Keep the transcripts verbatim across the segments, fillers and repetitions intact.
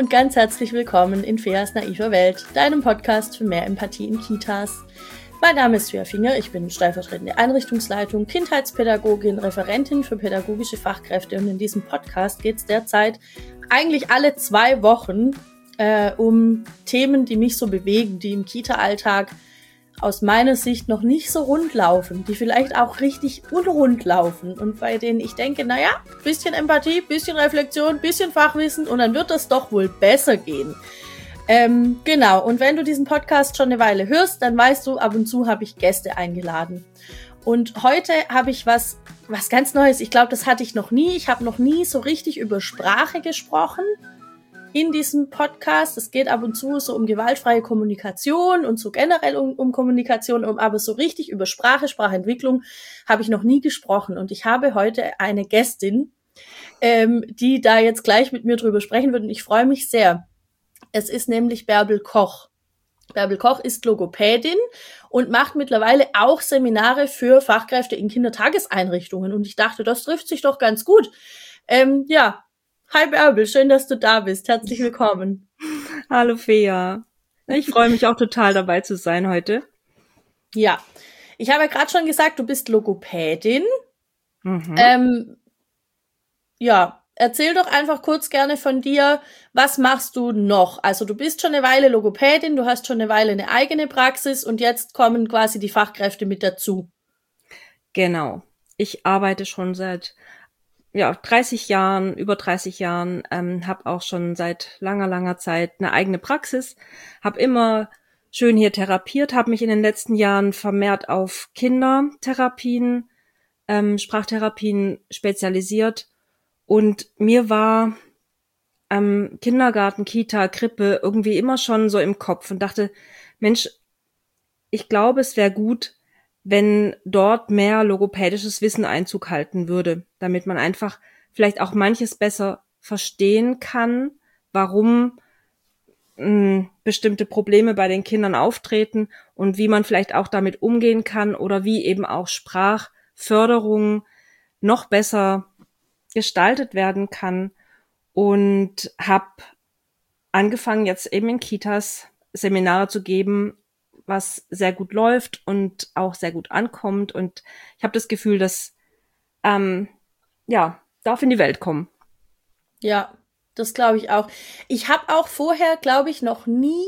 und ganz herzlich willkommen in Feas naiver Welt, deinem Podcast für mehr Empathie in Kitas. Mein Name ist Fea Finger, ich bin stellvertretende Einrichtungsleitung, Kindheitspädagogin, Referentin für pädagogische Fachkräfte und in diesem Podcast geht es derzeit eigentlich alle zwei Wochen äh, um Themen, die mich so bewegen, die im Kita-Alltag aus meiner Sicht noch nicht so rund laufen, die vielleicht auch richtig unrund laufen und bei denen ich denke, naja, bisschen Empathie, bisschen Reflexion, bisschen Fachwissen und dann wird das doch wohl besser gehen. Ähm, genau, und wenn du diesen Podcast schon eine Weile hörst, dann weißt du, ab und zu habe ich Gäste eingeladen. Und heute habe ich was, was ganz Neues. Ich glaube, das hatte ich noch nie. Ich habe noch nie so richtig über Sprache gesprochen in diesem Podcast. Es geht ab und zu so um gewaltfreie Kommunikation und so generell um, um Kommunikation, um, aber so richtig über Sprache, Sprachentwicklung habe ich noch nie gesprochen. Und ich habe heute eine Gästin, ähm, die da jetzt gleich mit mir drüber sprechen wird. Und ich freue mich sehr. Es ist nämlich Bärbel Koch. Bärbel Koch ist Logopädin und macht mittlerweile auch Seminare für Fachkräfte in Kindertageseinrichtungen. Und ich dachte, das trifft sich doch ganz gut. Ähm, ja, hi Bärbel, schön, dass du da bist. Herzlich willkommen. Hallo Fea. Ich freue mich auch total dabei zu sein heute. Ja, ich habe ja gerade schon gesagt, du bist Logopädin. Mhm. Ähm, ja, erzähl doch einfach kurz gerne von dir, was machst du noch? Also du bist schon eine Weile Logopädin, du hast schon eine Weile eine eigene Praxis und jetzt kommen quasi die Fachkräfte mit dazu. Genau. Ich arbeite schon seit ja dreißig Jahren, über dreißig Jahren, ähm, habe auch schon seit langer, langer Zeit eine eigene Praxis, habe immer schön hier therapiert, habe mich in den letzten Jahren vermehrt auf Kindertherapien, ähm, Sprachtherapien spezialisiert und mir war ähm, Kindergarten, Kita, Krippe irgendwie immer schon so im Kopf und dachte, Mensch, ich glaube, es wäre gut, wenn dort mehr logopädisches Wissen Einzug halten würde, damit man einfach vielleicht auch manches besser verstehen kann, warum mh, bestimmte Probleme bei den Kindern auftreten und wie man vielleicht auch damit umgehen kann oder wie eben auch Sprachförderung noch besser gestaltet werden kann und habe angefangen, jetzt eben in Kitas Seminare zu geben, was sehr gut läuft und auch sehr gut ankommt. Und ich habe das Gefühl, dass ähm, ja darf in die Welt kommen. Ja, das glaube ich auch. Ich habe auch vorher, glaube ich, noch nie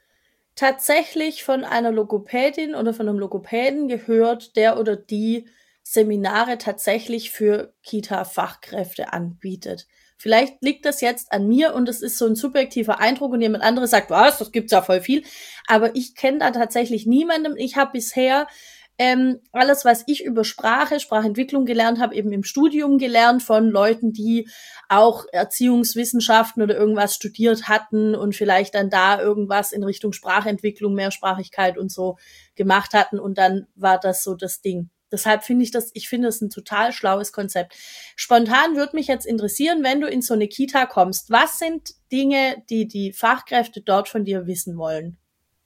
tatsächlich von einer Logopädin oder von einem Logopäden gehört, der oder die Seminare tatsächlich für Kita-Fachkräfte anbietet. Vielleicht liegt das jetzt an mir und es ist so ein subjektiver Eindruck und jemand anderes sagt, was, das gibt's ja voll viel. Aber ich kenne da tatsächlich niemanden. Ich habe bisher ähm, alles, was ich über Sprache, Sprachentwicklung gelernt habe, eben im Studium gelernt von Leuten, die auch Erziehungswissenschaften oder irgendwas studiert hatten und vielleicht dann da irgendwas in Richtung Sprachentwicklung, Mehrsprachigkeit und so gemacht hatten und dann war das so das Ding. Deshalb finde ich das, ich finde das ein total schlaues Konzept. Spontan würde mich jetzt interessieren, wenn du in so eine Kita kommst, was sind Dinge, die die Fachkräfte dort von dir wissen wollen?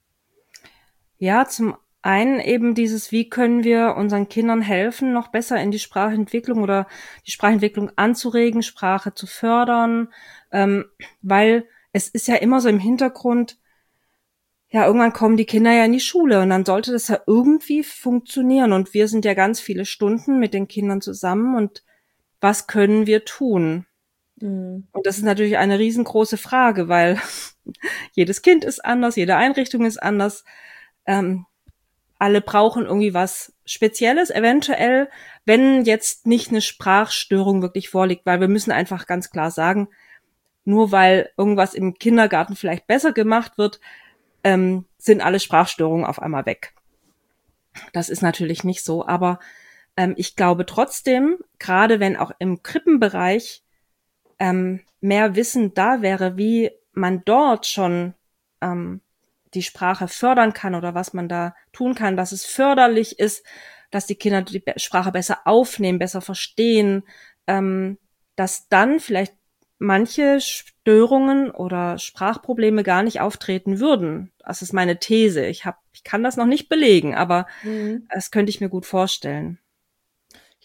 Ja, zum einen eben dieses, wie können wir unseren Kindern helfen, noch besser in die Sprachentwicklung oder die Sprachentwicklung anzuregen, Sprache zu fördern, ähm, weil es ist ja immer so im Hintergrund, ja, irgendwann kommen die Kinder ja in die Schule und dann sollte das ja irgendwie funktionieren und wir sind ja ganz viele Stunden mit den Kindern zusammen und was können wir tun? Mhm. Und das ist natürlich eine riesengroße Frage, weil jedes Kind ist anders, jede Einrichtung ist anders, ähm, alle brauchen irgendwie was Spezielles, eventuell, wenn jetzt nicht eine Sprachstörung wirklich vorliegt, weil wir müssen einfach ganz klar sagen, nur weil irgendwas im Kindergarten vielleicht besser gemacht wird, ähm, sind alle Sprachstörungen auf einmal weg. Das ist natürlich nicht so, aber ähm, ich glaube trotzdem, gerade wenn auch im Krippenbereich ähm, mehr Wissen da wäre, wie man dort schon ähm, die Sprache fördern kann oder was man da tun kann, dass es förderlich ist, dass die Kinder die Sprache besser aufnehmen, besser verstehen, ähm, dass dann vielleicht manche Störungen oder Sprachprobleme gar nicht auftreten würden. Das ist meine These. Ich hab, ich kann das noch nicht belegen, aber Mhm. das könnte ich mir gut vorstellen.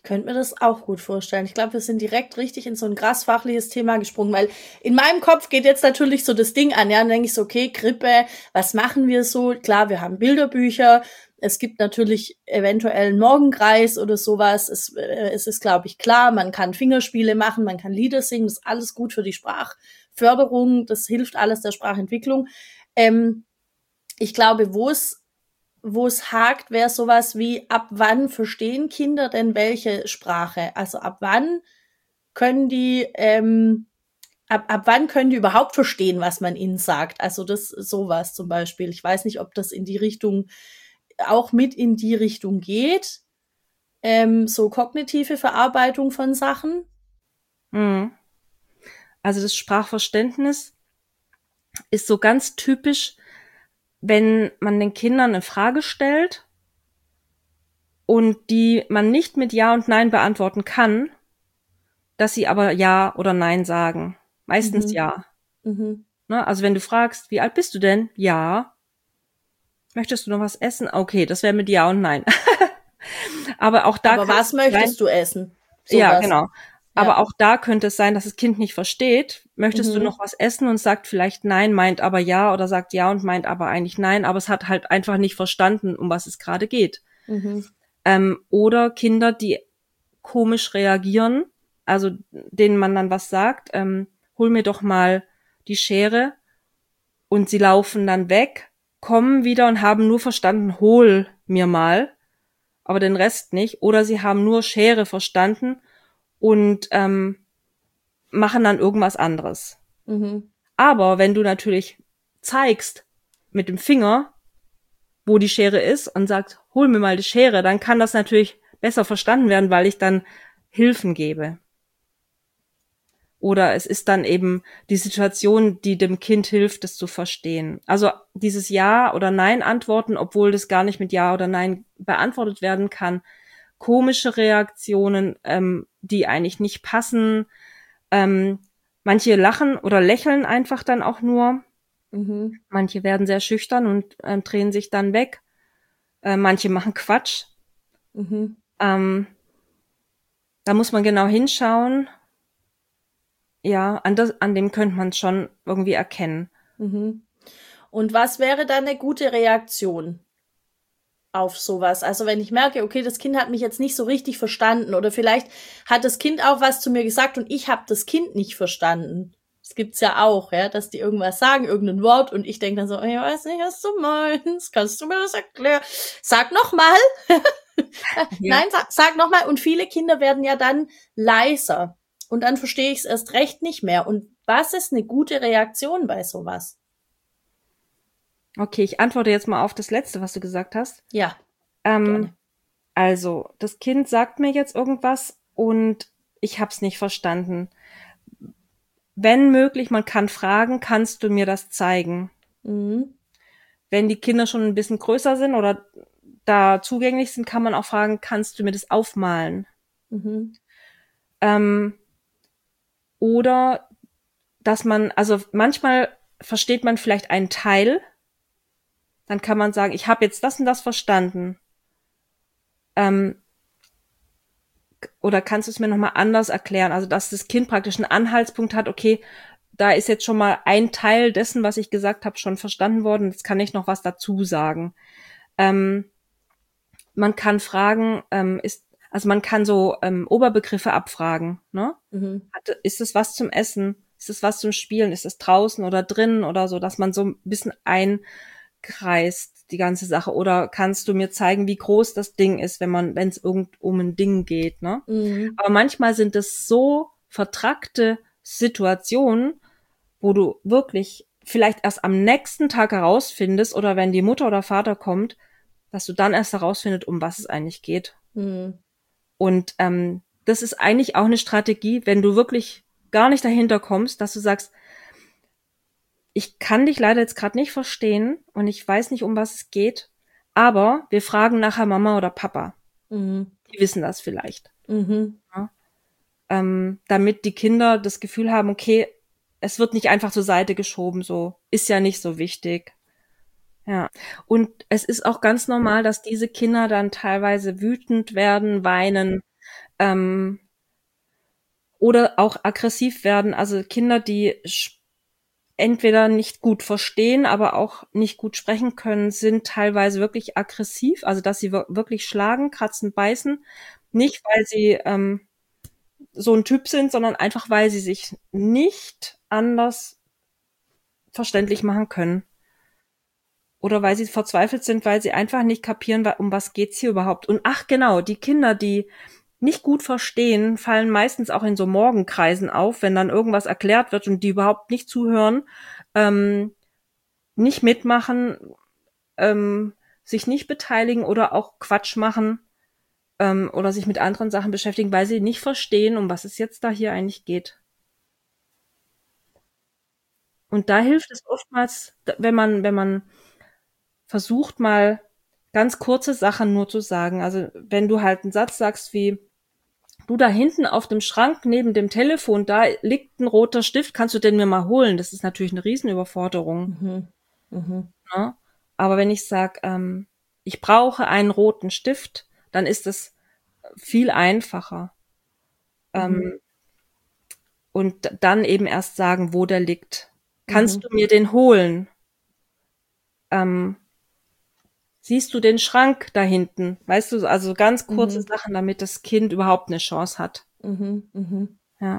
könnte mir das auch gut vorstellen. Ich glaube, wir sind direkt richtig in so ein krass fachliches Thema gesprungen, weil in meinem Kopf geht jetzt natürlich so das Ding an, ja, dann denke ich so, okay, Krippe, was machen wir so? Klar, wir haben Bilderbücher, es gibt natürlich eventuell einen Morgenkreis oder sowas, es, äh, es ist, glaube ich, klar, man kann Fingerspiele machen, man kann Lieder singen, das ist alles gut für die Sprachförderung, das hilft alles der Sprachentwicklung. Ähm, ich glaube, wo es wo es hakt, wäre sowas wie, ab wann verstehen Kinder denn welche Sprache? Also ab wann können die, ähm, ab, ab wann können die überhaupt verstehen, was man ihnen sagt? Also das, sowas zum Beispiel. Ich weiß nicht, ob das in die Richtung, auch mit in die Richtung geht. Ähm, so kognitive Verarbeitung von Sachen. Mhm. Also das Sprachverständnis ist so ganz typisch, wenn man den Kindern eine Frage stellt und die man nicht mit Ja und Nein beantworten kann, dass sie aber Ja oder Nein sagen. Meistens Mhm. Ja. Mhm. Ne? Also wenn du fragst, wie alt bist du denn? Ja. Möchtest du noch was essen? Okay, das wäre mit Ja und Nein. Aber auch da Aber kann was es sein, möchtest du essen? ja, Sowas. genau. Aber Ja. auch da könnte es sein, dass das Kind nicht versteht. Möchtest du noch Mhm. was essen und sagt vielleicht nein, meint aber ja oder sagt ja und meint aber eigentlich nein, aber es hat halt einfach nicht verstanden, um was es gerade geht. Mhm. Ähm, oder Kinder, die komisch reagieren, also denen man dann was sagt, ähm, hol mir doch mal die Schere und sie laufen dann weg, kommen wieder und haben nur verstanden, hol mir mal, aber den Rest nicht. Oder sie haben nur Schere verstanden und ähm, machen dann irgendwas anderes. Mhm. Aber wenn du natürlich zeigst mit dem Finger, wo die Schere ist und sagst, hol mir mal die Schere, dann kann das natürlich besser verstanden werden, weil ich dann Hilfen gebe. Oder es ist dann eben die Situation, die dem Kind hilft, das zu verstehen. Also dieses Ja oder Nein antworten, obwohl das gar nicht mit Ja oder Nein beantwortet werden kann. Komische Reaktionen, ähm, die eigentlich nicht passen. Ähm, manche lachen oder lächeln einfach dann auch nur. Mhm. Manche werden sehr schüchtern und ähm, drehen sich dann weg. Äh, manche machen Quatsch. Mhm. Ähm, da muss man genau hinschauen. Ja, an, das, an dem könnte man es schon irgendwie erkennen. Mhm. Und was wäre dann eine gute Reaktion auf sowas? Also wenn ich merke, okay, das Kind hat mich jetzt nicht so richtig verstanden oder vielleicht hat das Kind auch was zu mir gesagt und ich habe das Kind nicht verstanden. Das gibt's ja auch, ja, dass die irgendwas sagen, irgendein Wort und ich denke dann so, ich weiß nicht, was du meinst, kannst du mir das erklären? Sag noch mal. Ja. Nein, sag, sag noch mal. Und viele Kinder werden ja dann leiser und dann verstehe ich es erst recht nicht mehr. Und was ist eine gute Reaktion bei sowas? Okay, ich antworte jetzt mal auf das Letzte, was du gesagt hast. Ja, Ähm, gerne. also, das Kind sagt mir jetzt irgendwas und ich hab's nicht verstanden. Wenn möglich, man kann fragen, kannst du mir das zeigen? Mhm. Wenn die Kinder schon ein bisschen größer sind oder da zugänglich sind, kann man auch fragen, kannst du mir das aufmalen? Mhm. Ähm, oder dass man, also manchmal versteht man vielleicht einen Teil, dann kann man sagen, ich habe jetzt das und das verstanden. Ähm, oder kannst du es mir nochmal anders erklären? Also, dass das Kind praktisch einen Anhaltspunkt hat, okay, da ist jetzt schon mal ein Teil dessen, was ich gesagt habe, schon verstanden worden. Jetzt kann ich noch was dazu sagen. Ähm, man kann fragen, ähm, ist, also man kann so ähm, Oberbegriffe abfragen. Ne? Mhm. Hat, ist es was zum Essen? Ist es was zum Spielen? Ist es draußen oder drinnen oder so, dass man so ein bisschen einkreist, die ganze Sache. Oder kannst du mir zeigen, wie groß das Ding ist, wenn man, wenn es irgend um ein Ding geht, ne? Mhm. Aber manchmal sind es so vertrackte Situationen, wo du wirklich vielleicht erst am nächsten Tag herausfindest oder wenn die Mutter oder Vater kommt, dass du dann erst herausfindest, um was es eigentlich geht. Mhm. Und ähm, das ist eigentlich auch eine Strategie, wenn du wirklich gar nicht dahinter kommst, dass du sagst, ich kann dich leider jetzt gerade nicht verstehen und ich weiß nicht, um was es geht, aber wir fragen nachher Mama oder Papa. Mhm. Die wissen das vielleicht. Mhm. Ja? Ähm, damit die Kinder das Gefühl haben, okay, es wird nicht einfach zur Seite geschoben, so ist ja nicht so wichtig. Ja. Und es ist auch ganz normal, dass diese Kinder dann teilweise wütend werden, weinen, Ähm, oder auch aggressiv werden, also Kinder, die entweder nicht gut verstehen, aber auch nicht gut sprechen können, sind teilweise wirklich aggressiv, also dass sie wirklich schlagen, kratzen, beißen. Nicht, weil sie ähm, so ein Typ sind, sondern einfach, weil sie sich nicht anders verständlich machen können. Oder weil sie verzweifelt sind, weil sie einfach nicht kapieren, um was geht's hier überhaupt. Und ach genau, die Kinder, die nicht gut verstehen, fallen meistens auch in so Morgenkreisen auf, wenn dann irgendwas erklärt wird und die überhaupt nicht zuhören, ähm, nicht mitmachen, ähm, sich nicht beteiligen oder auch Quatsch machen ähm, oder sich mit anderen Sachen beschäftigen, weil sie nicht verstehen, um was es jetzt da hier eigentlich geht. Und da hilft es oftmals, wenn man, wenn man versucht mal ganz kurze Sachen nur zu sagen. Also wenn du halt einen Satz sagst wie, du da hinten auf dem Schrank neben dem Telefon, da liegt ein roter Stift, kannst du den mir mal holen? Das ist natürlich eine Riesenüberforderung. Mhm. Mhm. Ne? Aber wenn ich sage, ähm, ich brauche einen roten Stift, dann ist es viel einfacher. Mhm. Ähm, und dann eben erst sagen, wo der liegt. Kannst Mhm. du mir den holen? Ähm, siehst du den Schrank da hinten? Weißt du, also ganz kurze Mhm. Sachen, damit das Kind überhaupt eine Chance hat. Mhm. Mhm. Ja.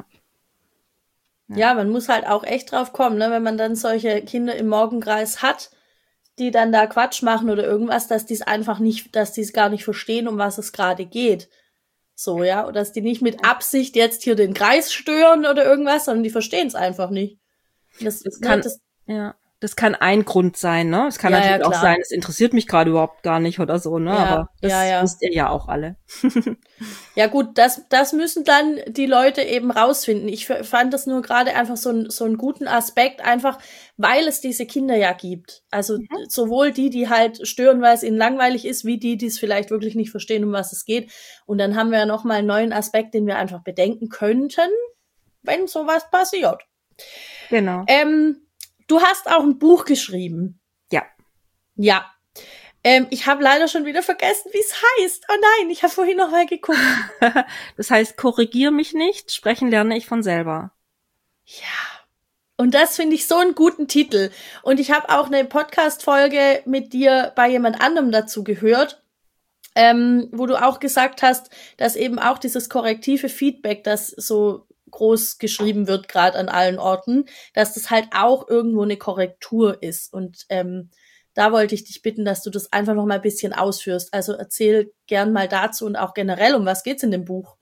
Ja. Ja, man muss halt auch echt drauf kommen, ne, wenn man dann solche Kinder im Morgenkreis hat, die dann da Quatsch machen oder irgendwas, dass die es einfach nicht, dass die es gar nicht verstehen, um was es gerade geht. So, ja, oder dass die nicht mit Absicht jetzt hier den Kreis stören oder irgendwas, sondern die verstehen es einfach nicht. Das, Das ne, kann, das, ja, das kann ein Grund sein, ne? Es kann ja, ja, natürlich auch klar. sein, es interessiert mich gerade überhaupt gar nicht oder so, ne? Ja, Aber ja, das ja. wisst ihr ja auch alle. Ja gut, das, das müssen dann die Leute eben rausfinden. Ich f- fand das nur gerade einfach so, ein, so einen guten Aspekt, einfach weil es diese Kinder ja gibt. Also Mhm. sowohl die, die halt stören, weil es ihnen langweilig ist, wie die, die es vielleicht wirklich nicht verstehen, um was es geht. Und dann haben wir ja nochmal einen neuen Aspekt, den wir einfach bedenken könnten, wenn sowas passiert. Genau. Ähm, du hast auch ein Buch geschrieben. Ja. Ja. Ähm, ich habe leider schon wieder vergessen, wie es heißt. Oh nein, ich habe vorhin noch mal geguckt. Das heißt, korrigier mich nicht, sprechen lerne ich von selber. Ja. Und das finde ich so einen guten Titel. Und ich habe auch eine Podcast-Folge mit dir bei jemand anderem dazu gehört, ähm, wo du auch gesagt hast, dass eben auch dieses korrektive Feedback, das so groß geschrieben wird, gerade an allen Orten, dass das halt auch irgendwo eine Korrektur ist. Und ähm, da wollte ich dich bitten, dass du das einfach noch mal ein bisschen ausführst. Also erzähl gern mal dazu und auch generell, um was geht's in dem Buch?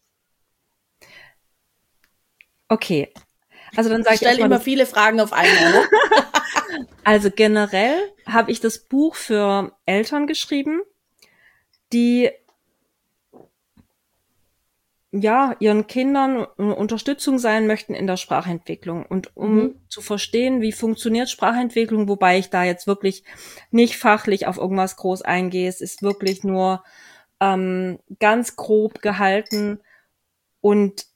Okay. Also dann Ich sage ich stelle erstmal immer das. viele Fragen auf einmal, ne? Also generell habe ich das Buch für Eltern geschrieben, die ja ihren Kindern eine Unterstützung sein möchten in der Sprachentwicklung und um Mhm. zu verstehen, wie funktioniert Sprachentwicklung, wobei ich da jetzt wirklich nicht fachlich auf irgendwas groß eingehe. Es ist wirklich nur ähm, ganz grob gehalten und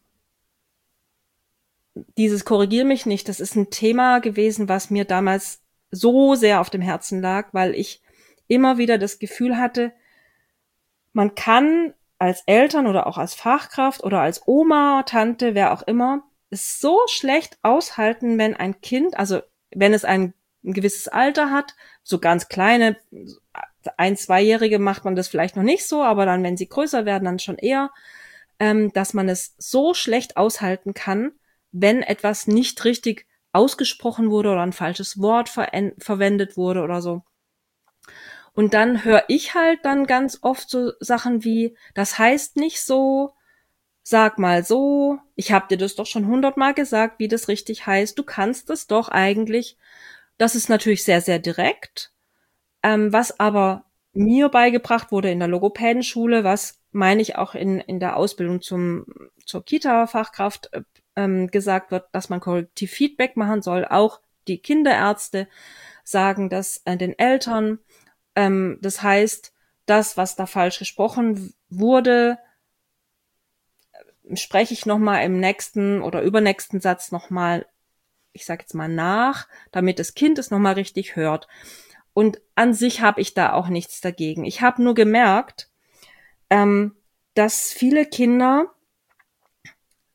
dieses Korrigier mich nicht, das ist ein Thema gewesen, was mir damals so sehr auf dem Herzen lag, weil ich immer wieder das Gefühl hatte, man kann als Eltern oder auch als Fachkraft oder als Oma, Tante, wer auch immer, es so schlecht aushalten, wenn ein Kind, also wenn es ein, ein gewisses Alter hat, so ganz kleine, ein-, zweijährige macht man das vielleicht noch nicht so, aber dann, wenn sie größer werden, dann schon eher, ähm, dass man es so schlecht aushalten kann, wenn etwas nicht richtig ausgesprochen wurde oder ein falsches Wort ver- verwendet wurde oder so. Und dann höre ich halt dann ganz oft so Sachen wie, das heißt nicht so, sag mal so, ich habe dir das doch schon hundertmal gesagt, wie das richtig heißt, du kannst es doch eigentlich. Das ist natürlich sehr, sehr direkt, ähm, was aber mir beigebracht wurde in der Logopädenschule, was meine ich auch in, in der Ausbildung zum, zur Kita-Fachkraft äh, ähm, gesagt wird, dass man korrektiv Feedback machen soll. Auch die Kinderärzte sagen das äh, den Eltern. Ähm, das heißt, das, was da falsch gesprochen wurde, spreche ich nochmal im nächsten oder übernächsten Satz nochmal, ich sage jetzt mal nach, damit das Kind es nochmal richtig hört. Und an sich habe ich da auch nichts dagegen. Ich habe nur gemerkt, ähm, dass viele Kinder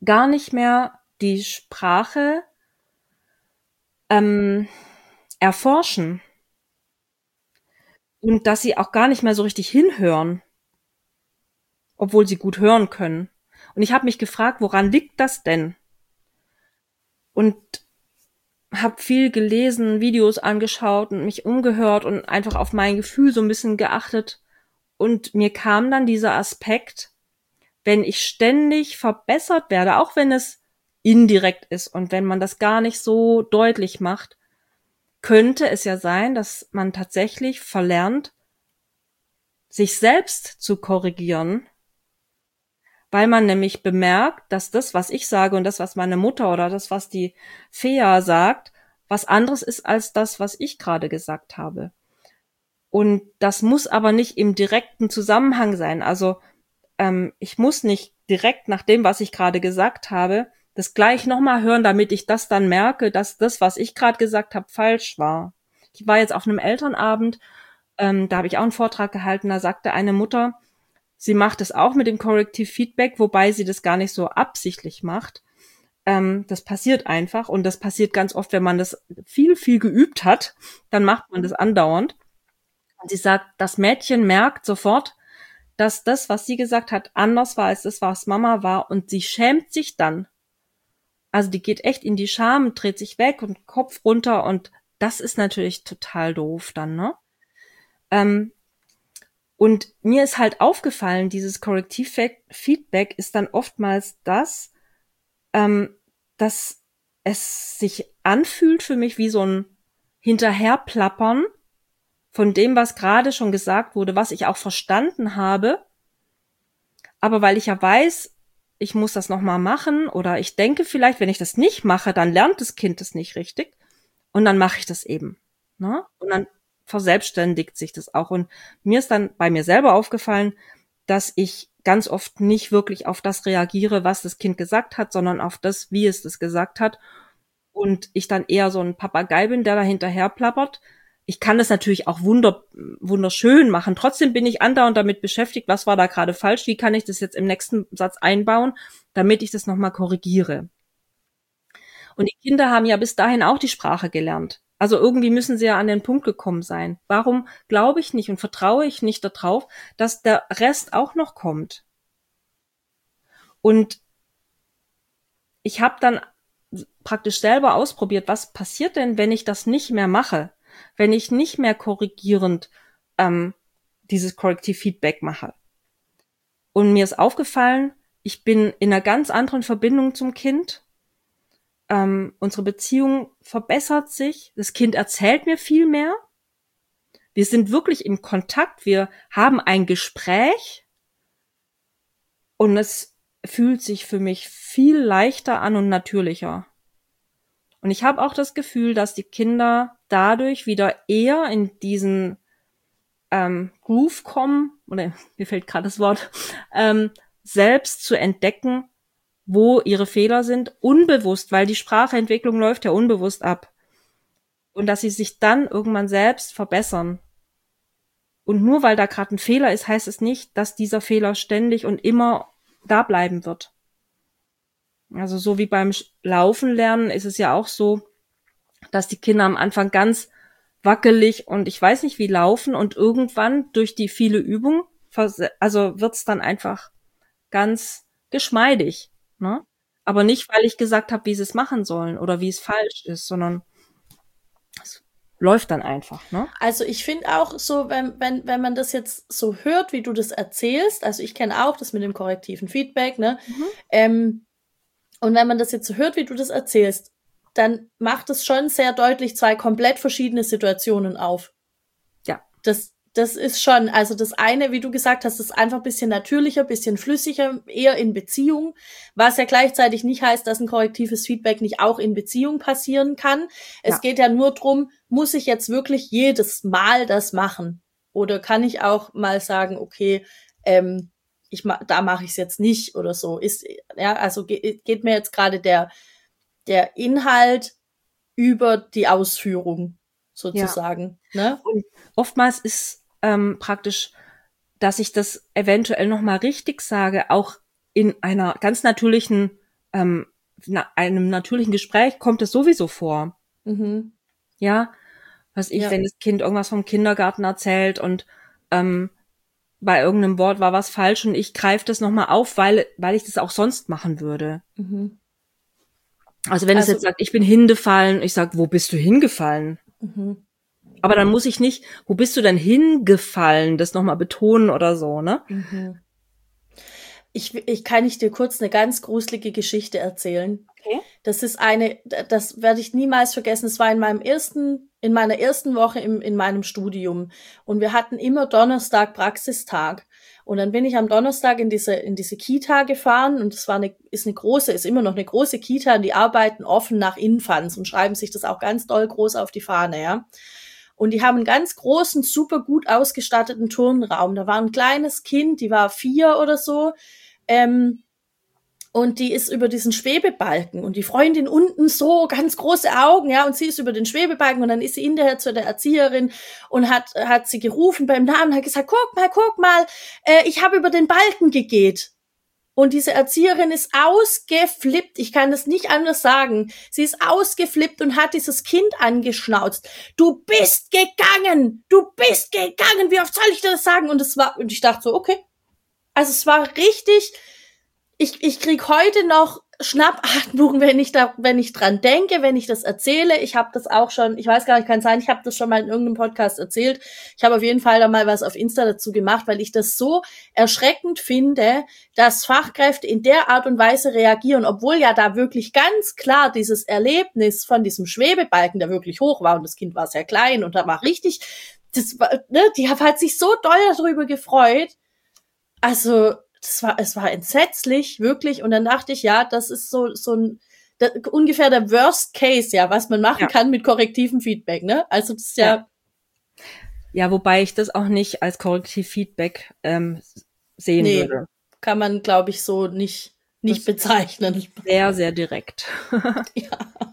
gar nicht mehr die Sprache ähm, erforschen und dass sie auch gar nicht mehr so richtig hinhören, obwohl sie gut hören können. Und ich habe mich gefragt, woran liegt das denn? Und habe viel gelesen, Videos angeschaut und mich umgehört und einfach auf mein Gefühl so ein bisschen geachtet. Und mir kam dann dieser Aspekt, wenn ich ständig verbessert werde, auch wenn es indirekt ist und wenn man das gar nicht so deutlich macht, könnte es ja sein, dass man tatsächlich verlernt, sich selbst zu korrigieren, weil man nämlich bemerkt, dass das, was ich sage und das, was meine Mutter oder das, was die Fea sagt, was anderes ist als das, was ich gerade gesagt habe. Und das muss aber nicht im direkten Zusammenhang sein. Also ähm, ich muss nicht direkt nach dem, was ich gerade gesagt habe, das gleich nochmal hören, damit ich das dann merke, dass das, was ich gerade gesagt habe, falsch war. Ich war jetzt auf einem Elternabend, ähm, da habe ich auch einen Vortrag gehalten, da sagte eine Mutter, sie macht es auch mit dem Corrective Feedback, wobei sie das gar nicht so absichtlich macht. Ähm, das passiert einfach und das passiert ganz oft, wenn man das viel, viel geübt hat, dann macht man das andauernd. Und sie sagt, das Mädchen merkt sofort, dass das, was sie gesagt hat, anders war als das, was Mama war und sie schämt sich dann. Also die geht echt in die Scham, dreht sich weg und Kopf runter und das ist natürlich total doof dann, ne? Ähm, und mir ist halt aufgefallen, dieses Korrektiv-Feedback ist dann oftmals das, ähm, dass es sich anfühlt für mich wie so ein Hinterherplappern von dem, was gerade schon gesagt wurde, was ich auch verstanden habe. Aber weil ich ja weiß, ich muss das nochmal machen oder ich denke vielleicht, wenn ich das nicht mache, dann lernt das Kind das nicht richtig und dann mache ich das eben. Ne? Und dann verselbstständigt sich das auch. Und mir ist dann bei mir selber aufgefallen, dass ich ganz oft nicht wirklich auf das reagiere, was das Kind gesagt hat, sondern auf das, wie es das gesagt hat. Und ich dann eher so ein Papagei bin, der da hinterher plappert. Ich kann das natürlich auch wunder, wunderschön machen. Trotzdem bin ich andauernd damit beschäftigt, was war da gerade falsch, wie kann ich das jetzt im nächsten Satz einbauen, damit ich das nochmal korrigiere. Und die Kinder haben ja bis dahin auch die Sprache gelernt. Also irgendwie müssen sie ja an den Punkt gekommen sein. Warum glaube ich nicht und vertraue ich nicht darauf, dass der Rest auch noch kommt? Und ich habe dann praktisch selber ausprobiert, was passiert denn, wenn ich das nicht mehr mache? Wenn ich nicht mehr korrigierend ähm, dieses Corrective Feedback mache. Und mir ist aufgefallen, ich bin in einer ganz anderen Verbindung zum Kind. Ähm, unsere Beziehung verbessert sich. Das Kind erzählt mir viel mehr. Wir sind wirklich im Kontakt. Wir haben ein Gespräch. Und es fühlt sich für mich viel leichter an und natürlicher. Und ich habe auch das Gefühl, dass die Kinder dadurch wieder eher in diesen ähm, Groove kommen, oder mir fällt gerade das Wort, ähm, selbst zu entdecken, wo ihre Fehler sind, unbewusst, weil die Sprachentwicklung läuft ja unbewusst ab. Und dass sie sich dann irgendwann selbst verbessern. Und nur weil da gerade ein Fehler ist, heißt es nicht, dass dieser Fehler ständig und immer da bleiben wird. Also so wie beim Laufen lernen ist es ja auch so, dass die Kinder am Anfang ganz wackelig und ich weiß nicht wie laufen und irgendwann durch die viele Übung, also wird's dann einfach ganz geschmeidig, ne? Aber nicht, weil ich gesagt habe, wie sie es machen sollen oder wie es falsch ist, sondern es läuft dann einfach, ne? Also ich finde auch so, wenn, wenn, wenn man das jetzt so hört, wie du das erzählst, also ich kenne auch das mit dem korrektiven Feedback, ne? Mhm. Ähm, und wenn man das jetzt so hört, wie du das erzählst, dann macht es schon sehr deutlich zwei komplett verschiedene Situationen auf. Ja. Das, das ist schon, also das eine, wie du gesagt hast, ist einfach ein bisschen natürlicher, ein bisschen flüssiger, eher in Beziehung, was ja gleichzeitig nicht heißt, dass ein korrektives Feedback nicht auch in Beziehung passieren kann. Es ja. geht ja nur drum, muss ich jetzt wirklich jedes Mal das machen? Oder kann ich auch mal sagen, okay, ähm, ich ma- da mache ich es jetzt nicht oder so. Ist, ja, also ge- geht mir jetzt gerade der, der Inhalt über die Ausführung sozusagen. Ja. Ne? Und oftmals ist ähm, praktisch, dass ich das eventuell nochmal richtig sage, auch in einer ganz natürlichen ähm, na, einem natürlichen Gespräch kommt es sowieso vor. Mhm. Ja, was ich, Ja. wenn das Kind irgendwas vom Kindergarten erzählt und ähm, bei irgendeinem Wort war was falsch und ich greife das nochmal auf, weil weil ich das auch sonst machen würde. Mhm. Also wenn es Also, jetzt sagt, ich bin hingefallen, ich sag, wo bist du hingefallen? mhm. Aber dann muss ich nicht, wo bist du denn hingefallen, das nochmal betonen oder so, ne? Mhm. Ich, ich kann ich dir kurz eine ganz gruselige Geschichte erzählen. Okay. Das ist eine, das werde ich niemals vergessen. Es war in meinem ersten, in meiner ersten Woche im, in meinem Studium. Und wir hatten immer Donnerstag Praxistag. Und dann bin ich am Donnerstag in diese, in diese Kita gefahren. Und es war eine, ist eine große, ist immer noch eine große Kita. Und die arbeiten offen nach Infanz und schreiben sich das auch ganz doll groß auf die Fahne, ja. Und die haben einen ganz großen, super gut ausgestatteten Turnraum. Da war ein kleines Kind, die war vier oder so. Ähm, und die ist über diesen Schwebebalken und die Freundin unten so ganz große Augen, ja, und sie ist über den Schwebebalken und dann ist sie hinterher zu der Erzieherin und hat hat sie gerufen beim Namen, hat gesagt, guck mal, guck mal, äh, ich habe über den Balken gegeht. Und diese Erzieherin ist ausgeflippt, ich kann das nicht anders sagen. Sie ist ausgeflippt und hat dieses Kind angeschnauzt. Du bist gegangen, du bist gegangen, wie oft soll ich dir das sagen? Und es war, und ich dachte so, okay. Also es war richtig, ich, ich krieg heute noch Schnappatmung, wenn ich da, wenn ich dran denke, wenn ich das erzähle. Ich habe das auch schon, ich weiß gar nicht, kann sein, ich habe das schon mal in irgendeinem Podcast erzählt. Ich habe auf jeden Fall da mal was auf Insta dazu gemacht, weil ich das so erschreckend finde, dass Fachkräfte in der Art und Weise reagieren, obwohl ja da wirklich ganz klar dieses Erlebnis von diesem Schwebebalken, der wirklich hoch war und das Kind war sehr klein und da war richtig, das war, ne, die hat sich so doll darüber gefreut. Also, das war, es war entsetzlich, wirklich. Und dann dachte ich, ja, das ist so, so ein, da, ungefähr der Worst Case, ja, was man machen Ja. kann mit korrektivem Feedback, ne? Also, das ist ja. Ja, ja wobei ich das auch nicht als Korrektiv-Feedback ähm, sehen Nee, würde. kann man, glaube ich, so nicht, nicht Das bezeichnen. Sehr, sehr direkt. Ja.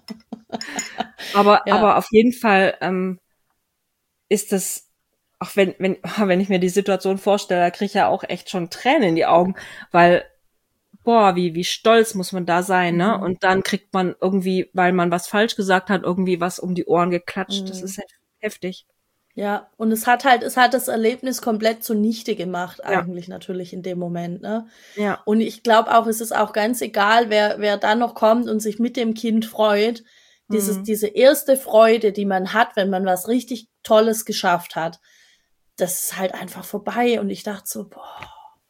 aber, Ja. aber auf jeden Fall ähm, ist das, auch wenn, wenn, wenn ich mir die Situation vorstelle, da kriege ich ja auch echt schon Tränen in die Augen, weil, boah, wie, wie stolz muss man da sein, ne? Mhm. Und dann kriegt man irgendwie, weil man was falsch gesagt hat, irgendwie was um die Ohren geklatscht. Mhm. Das ist hef- heftig. Ja, und es hat halt, es hat das Erlebnis komplett zunichte gemacht, Ja. eigentlich natürlich in dem Moment, ne? Ja. Und ich glaube auch, es ist auch ganz egal, wer, wer dann noch kommt und sich mit dem Kind freut. Dieses, Mhm. diese erste Freude, die man hat, wenn man was richtig Tolles geschafft hat, das ist halt einfach vorbei. Und ich dachte so, boah,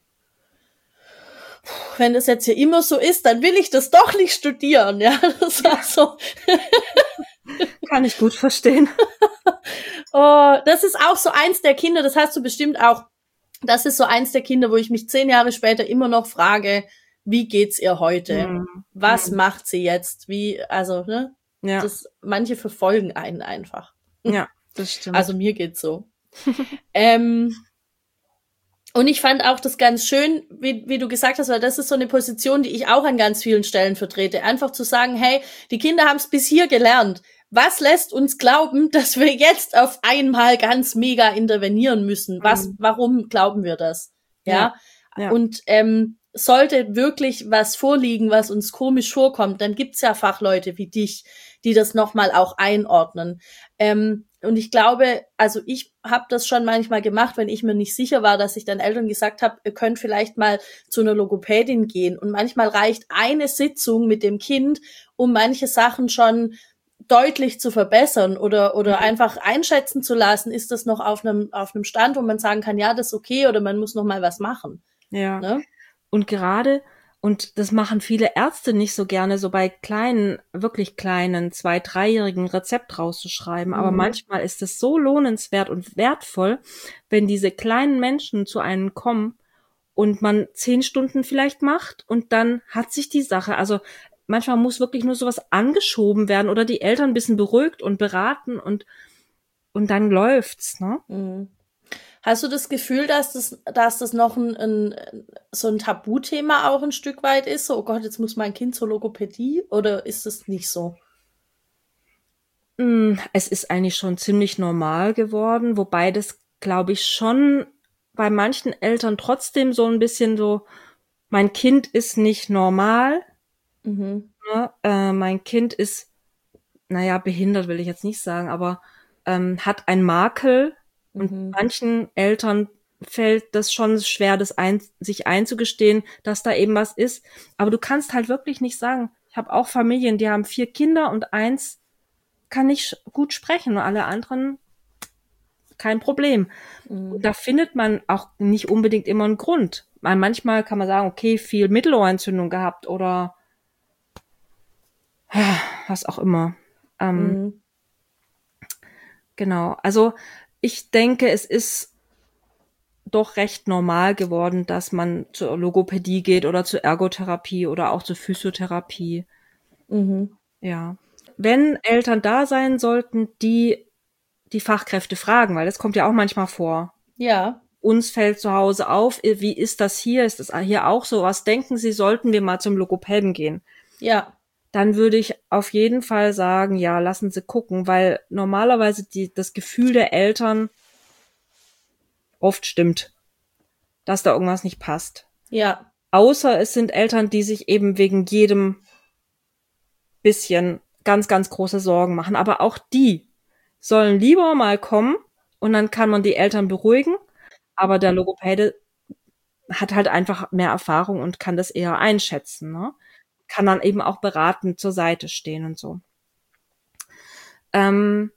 wenn das jetzt hier immer so ist, dann will ich das doch nicht studieren, ja. Das war so. Kann ich gut verstehen. Oh, das ist auch so eins der Kinder, das hast du bestimmt auch. Das ist so eins der Kinder, wo ich mich zehn Jahre später immer noch frage, wie geht's ihr heute? Mhm. Was Mhm. macht sie jetzt? Wie, also, ne? Ja. Das, manche verfolgen einen einfach. Ja, das stimmt. Also mir geht's so. ähm, und ich fand auch das ganz schön, wie, wie du gesagt hast, weil das ist so eine Position, die ich auch an ganz vielen Stellen vertrete. Einfach zu sagen, hey, die Kinder haben es bis hier gelernt. Was lässt uns glauben, dass wir jetzt auf einmal ganz mega intervenieren müssen? Was, Mhm. warum glauben wir das? Ja. Ja. Ja. Und ähm, sollte wirklich was vorliegen, was uns komisch vorkommt, dann gibt's ja Fachleute wie dich, die das nochmal auch einordnen. Ähm, und ich glaube, also ich habe das schon manchmal gemacht, wenn ich mir nicht sicher war, dass ich dann Eltern gesagt habe, ihr könnt vielleicht mal zu einer Logopädin gehen. Und manchmal reicht eine Sitzung mit dem Kind, um manche Sachen schon deutlich zu verbessern oder oder Mhm. einfach einschätzen zu lassen, ist das noch auf einem auf einem Stand, wo man sagen kann, ja, das ist okay oder man muss noch mal was machen. Ja. Ne? Und gerade, und das machen viele Ärzte nicht so gerne, so bei kleinen, wirklich kleinen, zwei-, dreijährigen Rezept rauszuschreiben. Aber Mhm. manchmal ist es so lohnenswert und wertvoll, wenn diese kleinen Menschen zu einem kommen und man zehn Stunden vielleicht macht und dann hat sich die Sache, also manchmal muss wirklich nur sowas angeschoben werden oder die Eltern ein bisschen beruhigt und beraten und, und dann läuft's, ne? Mhm. Hast du das Gefühl, dass das, dass das noch ein, ein so ein Tabuthema auch ein Stück weit ist? So, oh Gott, jetzt muss mein Kind zur Logopädie, oder ist das nicht so? Mm, Es ist eigentlich schon ziemlich normal geworden, wobei das, glaube ich, schon bei manchen Eltern trotzdem so ein bisschen so, mein Kind ist nicht normal, Mhm. Ne? Äh, mein Kind ist, naja, behindert will ich jetzt nicht sagen, aber ähm, hat ein Makel und Mhm. manchen Eltern fällt das schon schwer, das ein, sich einzugestehen, dass da eben was ist. Aber du kannst halt wirklich nicht sagen, ich habe auch Familien, die haben vier Kinder und eins kann nicht gut sprechen und alle anderen kein Problem. Und Mhm. da findet man auch nicht unbedingt immer einen Grund. Weil manchmal kann man sagen, okay, viel Mittelohrentzündung gehabt oder was auch immer. Ähm, Mhm. genau. Also ich denke, es ist doch recht normal geworden, dass man zur Logopädie geht oder zur Ergotherapie oder auch zur Physiotherapie. Mhm. Ja. Wenn Eltern da sein sollten, die die Fachkräfte fragen, weil das kommt ja auch manchmal vor. Ja. Uns fällt zu Hause auf, wie ist das hier? Ist das hier auch so? Was denken Sie, sollten wir mal zum Logopäden gehen? Ja. Dann würde ich auf jeden Fall sagen, ja, lassen Sie gucken, weil normalerweise die, das Gefühl der Eltern oft stimmt, dass da irgendwas nicht passt. Ja. Außer es sind Eltern, die sich eben wegen jedem bisschen ganz, ganz große Sorgen machen. Aber auch die sollen lieber mal kommen und dann kann man die Eltern beruhigen. Aber der Logopäde hat halt einfach mehr Erfahrung und kann das eher einschätzen, ne? Kann dann eben auch beratend zur Seite stehen und so. Ähm,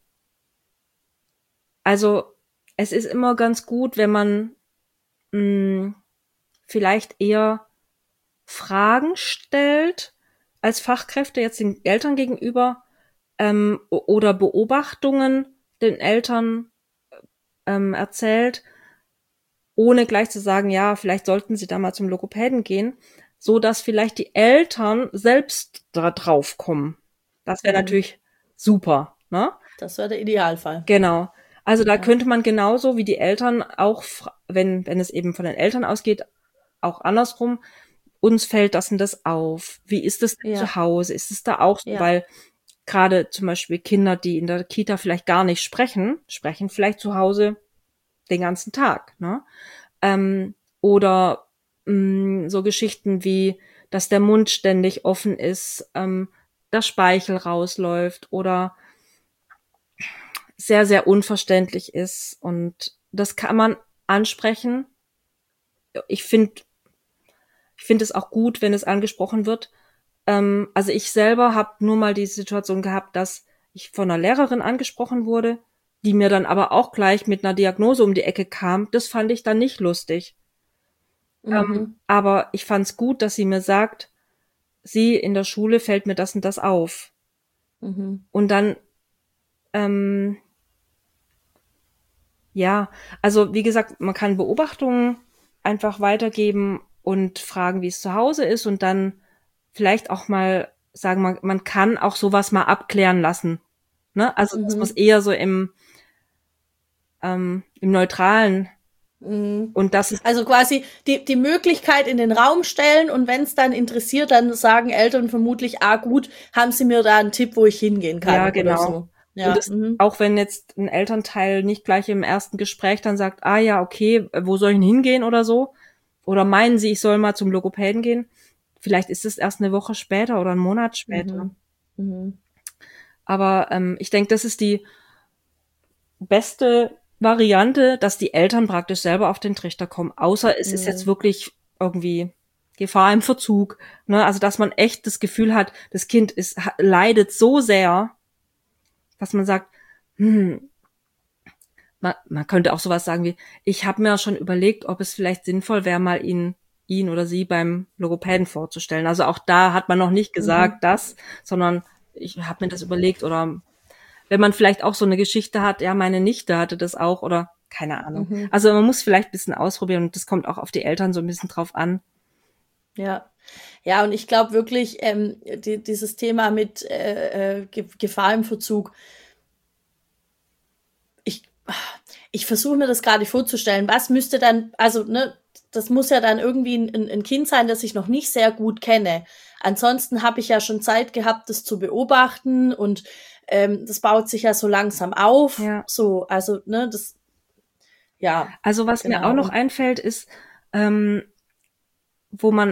also es ist immer ganz gut, wenn man mh, vielleicht eher Fragen stellt als Fachkräfte jetzt den Eltern gegenüber ähm, oder Beobachtungen den Eltern ähm, erzählt, ohne gleich zu sagen, ja, vielleicht sollten sie da mal zum Logopäden gehen, so dass vielleicht die Eltern selbst da drauf kommen. Das wäre Mhm. natürlich super, ne? Das wäre der Idealfall. Genau. Also da Ja. könnte man genauso wie die Eltern auch, wenn, wenn es eben von den Eltern ausgeht, auch andersrum, uns fällt das und das auf. Wie ist es denn zu Ja. Hause? Ist es da auch so? Ja. Weil gerade zum Beispiel Kinder, die in der Kita vielleicht gar nicht sprechen, sprechen vielleicht zu Hause den ganzen Tag, ne? Ähm, oder mh, so Geschichten wie, dass der Mund ständig offen ist, ähm, dass Speichel rausläuft oder sehr, sehr unverständlich ist. Und das kann man ansprechen. Ich finde, ich finde es auch gut, wenn es angesprochen wird. Ähm, also ich selber habe nur mal die Situation gehabt, dass ich von einer Lehrerin angesprochen wurde, die mir dann aber auch gleich mit einer Diagnose um die Ecke kam. Das fand ich dann nicht lustig. Ähm, Mhm. aber ich fand's gut, dass sie mir sagt, sie in der Schule fällt mir das und das auf. Mhm. Und dann, ähm, ja, also wie gesagt, man kann Beobachtungen einfach weitergeben und fragen, wie es zu Hause ist und dann vielleicht auch mal sagen, man, man kann auch sowas mal abklären lassen. Ne? Also dass man es Mhm. eher so im, ähm, im Neutralen Mhm. und das ist Also quasi die, die Möglichkeit in den Raum stellen und wenn es dann interessiert, dann sagen Eltern vermutlich, ah gut, haben sie mir da einen Tipp, wo ich hingehen ja kann oder genau. so. Und Ja. es, Mhm. auch wenn jetzt ein Elternteil nicht gleich im ersten Gespräch dann sagt, ah ja, okay, wo soll ich denn hingehen oder so? Oder meinen Sie, ich soll mal zum Logopäden gehen? Vielleicht ist es erst eine Woche später oder einen Monat später. Mhm. Mhm. Aber ähm, ich denke, das ist die beste Variante, dass die Eltern praktisch selber auf den Trichter kommen. Außer es ist jetzt Mhm. wirklich irgendwie Gefahr im Verzug. Ne? Also dass man echt das Gefühl hat, das Kind ist, leidet so sehr, dass man sagt, hm, man, man könnte auch sowas sagen wie, ich habe mir schon überlegt, ob es vielleicht sinnvoll wäre, mal ihn, ihn oder sie beim Logopäden vorzustellen. Also auch da hat man noch nicht Mhm. gesagt das, sondern ich habe mir das überlegt oder wenn man vielleicht auch so eine Geschichte hat, ja, meine Nichte hatte das auch oder keine Ahnung. Mhm. Also man muss vielleicht ein bisschen ausprobieren und das kommt auch auf die Eltern so ein bisschen drauf an. Ja. Ja, und ich glaube wirklich, ähm, die, dieses Thema mit äh, äh, Ge- Gefahr im Verzug, ich, ich versuche mir das gerade vorzustellen. Was müsste dann, also, ne, das muss ja dann irgendwie ein, ein Kind sein, das ich noch nicht sehr gut kenne. Ansonsten habe ich ja schon Zeit gehabt, das zu beobachten und ähm, das baut sich ja so langsam auf. Ja. So, also, ne, das, ja, Also was mir auch genau. noch Und einfällt, ist, ähm, wo man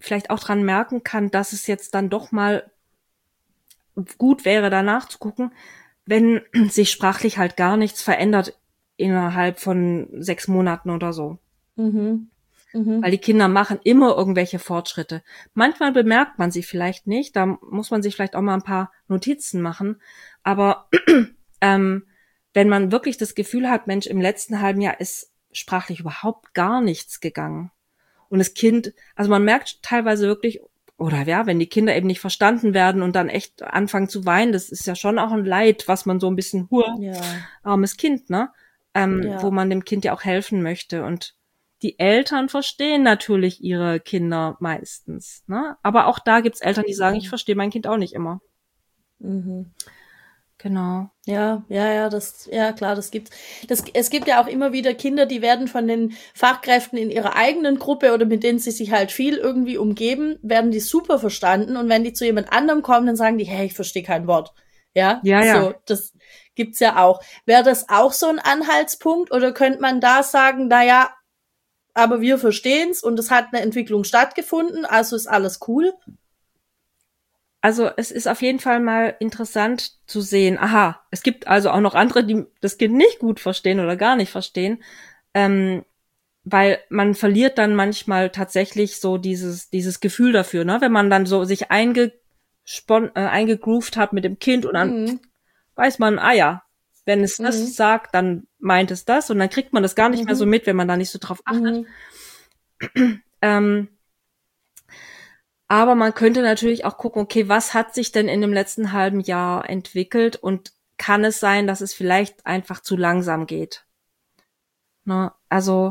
vielleicht auch dran merken kann, dass es jetzt dann doch mal gut wäre, danach zu gucken, wenn sich sprachlich halt gar nichts verändert innerhalb von sechs Monaten oder so. Mhm. Mhm. Weil die Kinder machen immer irgendwelche Fortschritte. Manchmal bemerkt man sie vielleicht nicht, da muss man sich vielleicht auch mal ein paar Notizen machen. Aber ähm, wenn man wirklich das Gefühl hat, Mensch, im letzten halben Jahr ist sprachlich überhaupt gar nichts gegangen. Und das Kind, also man merkt teilweise wirklich, oder ja, wenn die Kinder eben nicht verstanden werden und dann echt anfangen zu weinen, das ist ja schon auch ein Leid, was man so ein bisschen, hur, Ja. armes Kind, ne? Ähm, Ja. wo man dem Kind ja auch helfen möchte. Und die Eltern verstehen natürlich ihre Kinder meistens, ne? Aber auch da gibt's Eltern, die sagen, ich verstehe mein Kind auch nicht immer. Mhm. Genau. Ja, ja, ja, das, ja, klar, das gibt's. Das, es gibt ja auch immer wieder Kinder, die werden von den Fachkräften in ihrer eigenen Gruppe oder mit denen sie sich halt viel irgendwie umgeben, werden die super verstanden. Und wenn die zu jemand anderem kommen, dann sagen die, hey, ich verstehe kein Wort. Ja, Ja, ja. so, das gibt's ja auch. Wäre das auch so ein Anhaltspunkt oder könnte man da sagen, na ja, aber wir verstehen's und es hat eine Entwicklung stattgefunden, also ist alles cool? Also es ist auf jeden Fall mal interessant zu sehen, aha, es gibt also auch noch andere, die das Kind nicht gut verstehen oder gar nicht verstehen, ähm, weil man verliert dann manchmal tatsächlich so dieses dieses Gefühl dafür, ne, wenn man dann so sich eingespon äh, eingegroovt hat mit dem Kind und dann Mhm. weiß man, ah ja, wenn es das Mhm. sagt, dann meint es das und dann kriegt man das gar nicht mehr so Mhm. mit, wenn man da nicht so drauf achtet. Mhm. Ähm, Aber man könnte natürlich auch gucken, okay, was hat sich denn in dem letzten halben Jahr entwickelt und kann es sein, dass es vielleicht einfach zu langsam geht? Ne? Also,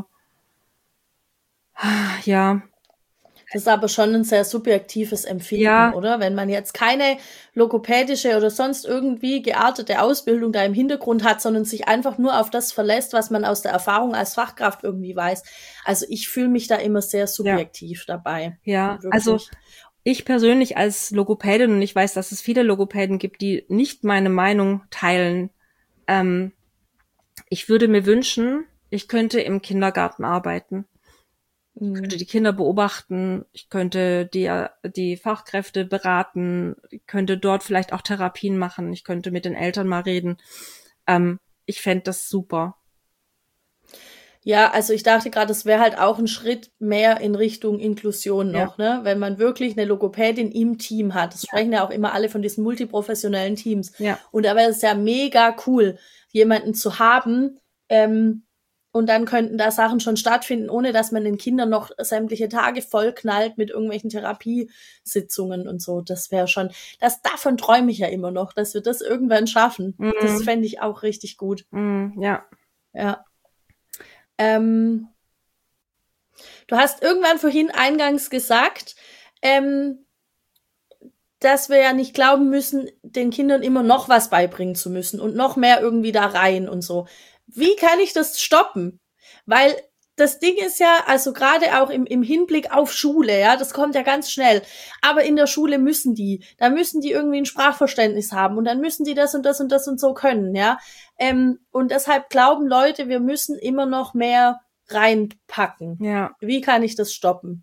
ja, Das ist aber schon ein sehr subjektives Empfinden, ja, oder? Wenn man jetzt keine logopädische oder sonst irgendwie geartete Ausbildung da im Hintergrund hat, sondern sich einfach nur auf das verlässt, was man aus der Erfahrung als Fachkraft irgendwie weiß. Also ich fühle mich da immer sehr ja, subjektiv dabei. ja. Also Wirklich. ich persönlich als Logopädin, und ich weiß, dass es viele Logopäden gibt, die nicht meine Meinung teilen, ähm, ich würde mir wünschen, ich könnte im Kindergarten arbeiten. Ich könnte Mhm. die Kinder beobachten, ich könnte die, die Fachkräfte beraten, ich könnte dort vielleicht auch Therapien machen, ich könnte mit den Eltern mal reden. Ähm, ich fände das super. Ja, also ich dachte gerade, es wäre halt auch ein Schritt mehr in Richtung Inklusion Ja, noch, ne? Wenn man wirklich eine Logopädin im Team hat. Das sprechen ja auch immer alle von diesen multiprofessionellen Teams. ja, Und da wäre es ja mega cool, jemanden zu haben, ähm, und dann könnten da Sachen schon stattfinden, ohne dass man den Kindern noch sämtliche Tage vollknallt mit irgendwelchen Therapiesitzungen und so. Das wäre schon, das, davon träume ich ja immer noch, dass wir das irgendwann schaffen. Das mm, fände ich auch richtig gut. mm, ja, Ja. Ähm, Du hast irgendwann vorhin eingangs gesagt, ähm, dass wir ja nicht glauben müssen, den Kindern immer noch was beibringen zu müssen und noch mehr irgendwie da rein und so. Wie kann ich das stoppen? Weil das Ding ist ja, also gerade auch im, im Hinblick auf Schule, ja, das kommt ja ganz schnell. Aber in der Schule müssen die, da müssen die irgendwie ein Sprachverständnis haben und dann müssen die das und das und das und so können, ja. Ähm, und deshalb glauben Leute, wir müssen immer noch mehr reinpacken. ja. Wie kann ich das stoppen?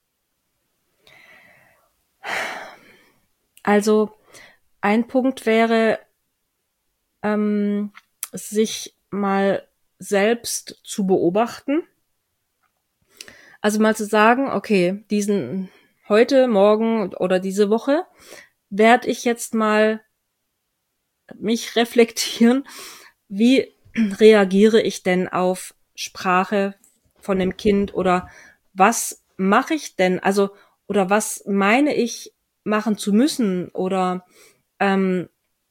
Also ein Punkt wäre, ähm, sich mal selbst zu beobachten. Also mal zu sagen, okay, diesen heute, morgen oder diese Woche werde ich jetzt mal mich reflektieren, wie reagiere ich denn auf Sprache von dem Kind oder was mache ich denn, also oder was meine ich machen zu müssen oder ähm,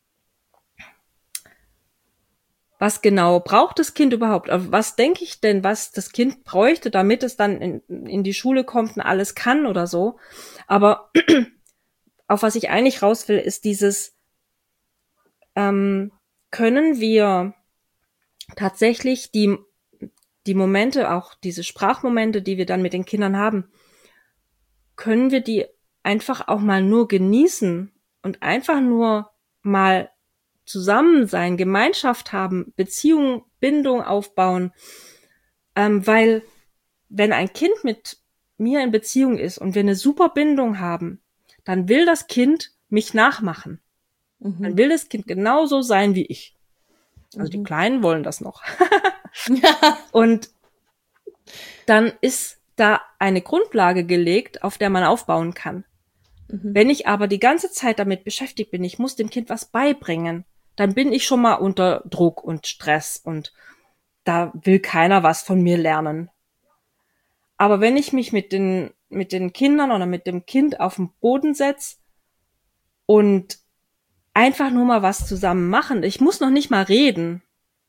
was genau braucht das Kind überhaupt? Was denke ich denn, was das Kind bräuchte, damit es dann in, in die Schule kommt und alles kann oder so? Aber auf was ich eigentlich raus will, ist dieses, ähm, können wir tatsächlich die, die Momente, auch diese Sprachmomente, die wir dann mit den Kindern haben, können wir die einfach auch mal nur genießen und einfach nur mal zusammen sein, Gemeinschaft haben, Beziehung, Bindung aufbauen, ähm, weil wenn ein Kind mit mir in Beziehung ist und wir eine super Bindung haben, dann will das Kind mich nachmachen. Mhm. Dann will das Kind genauso sein wie ich. Also mhm. die Kleinen wollen das noch. Und dann ist da eine Grundlage gelegt, auf der man aufbauen kann. Mhm. Wenn ich aber die ganze Zeit damit beschäftigt bin, ich muss dem Kind was beibringen, dann bin ich schon mal unter Druck und Stress und da will keiner was von mir lernen. Aber wenn ich mich mit den, mit den Kindern oder mit dem Kind auf den Boden setze und einfach nur mal was zusammen machen, ich muss noch nicht mal reden,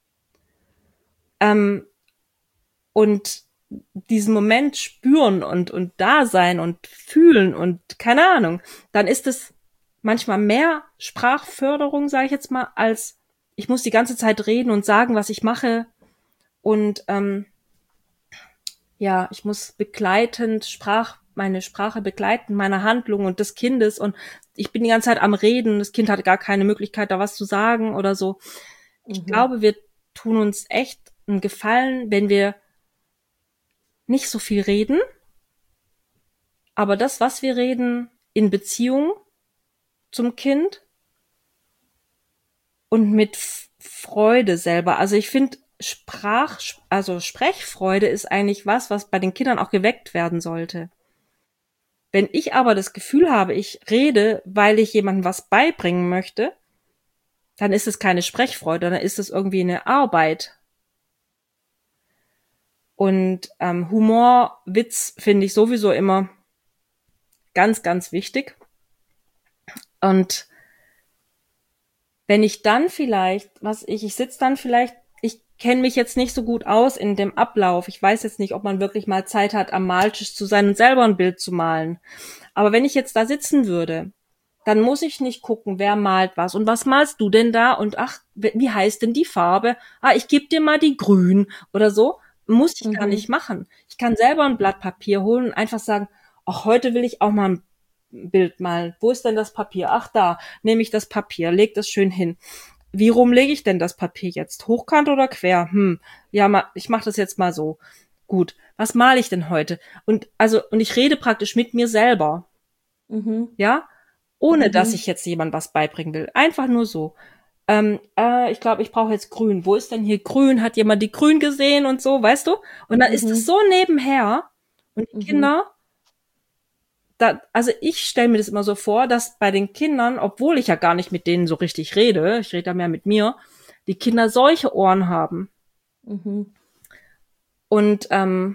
ähm, und diesen Moment spüren und, und da sein und fühlen und keine Ahnung, dann ist es manchmal mehr Sprachförderung, sage ich jetzt mal, als ich muss die ganze Zeit reden und sagen, was ich mache und ähm, ja, ich muss begleitend Sprach, meine Sprache begleiten, meine Handlung und des Kindes und ich bin die ganze Zeit am Reden, das Kind hat gar keine Möglichkeit, da was zu sagen oder so. Ich mhm. glaube, wir tun uns echt einen Gefallen, wenn wir nicht so viel reden, aber das, was wir reden, in Beziehung zum Kind und mit Freude selber. Also ich finde, Sprach, also Sprechfreude ist eigentlich was, was bei den Kindern auch geweckt werden sollte. Wenn ich aber das Gefühl habe, ich rede, weil ich jemandem was beibringen möchte, dann ist es keine Sprechfreude, dann ist es irgendwie eine Arbeit. Und ähm, Humor, Witz finde ich sowieso immer ganz, ganz wichtig. Und wenn ich dann vielleicht, was ich, ich sitze dann vielleicht, ich kenne mich jetzt nicht so gut aus in dem Ablauf. Ich weiß jetzt nicht, ob man wirklich mal Zeit hat, am Maltisch zu sein und selber ein Bild zu malen. Aber wenn ich jetzt da sitzen würde, dann muss ich nicht gucken, wer malt was und was malst du denn da und ach, wie heißt denn die Farbe? Ah, ich gebe dir mal die grün oder so. Muss ich mhm. gar nicht machen. Ich kann selber ein Blatt Papier holen und einfach sagen, ach, heute will ich auch mal ein Bild malen. Wo ist denn das Papier? Ach, da nehme ich das Papier, leg das schön hin. Wie rum lege ich denn das Papier jetzt? Hochkant oder quer? Hm, ja, mal, ich mache das jetzt mal so. Gut, was male ich denn heute? Und also und ich rede praktisch mit mir selber. Mhm. Ja, ohne mhm. dass ich jetzt jemand was beibringen will. Einfach nur so. Ähm, äh, ich glaube, ich brauche jetzt grün. Wo ist denn hier grün? Hat jemand die grün gesehen und so, weißt du? Und dann mhm. ist es so nebenher. Und die mhm. Kinder, da, also ich stelle mir das immer so vor, dass bei den Kindern, obwohl ich ja gar nicht mit denen so richtig rede, ich rede da mehr mit mir, die Kinder solche Ohren haben. Mhm. Und ähm,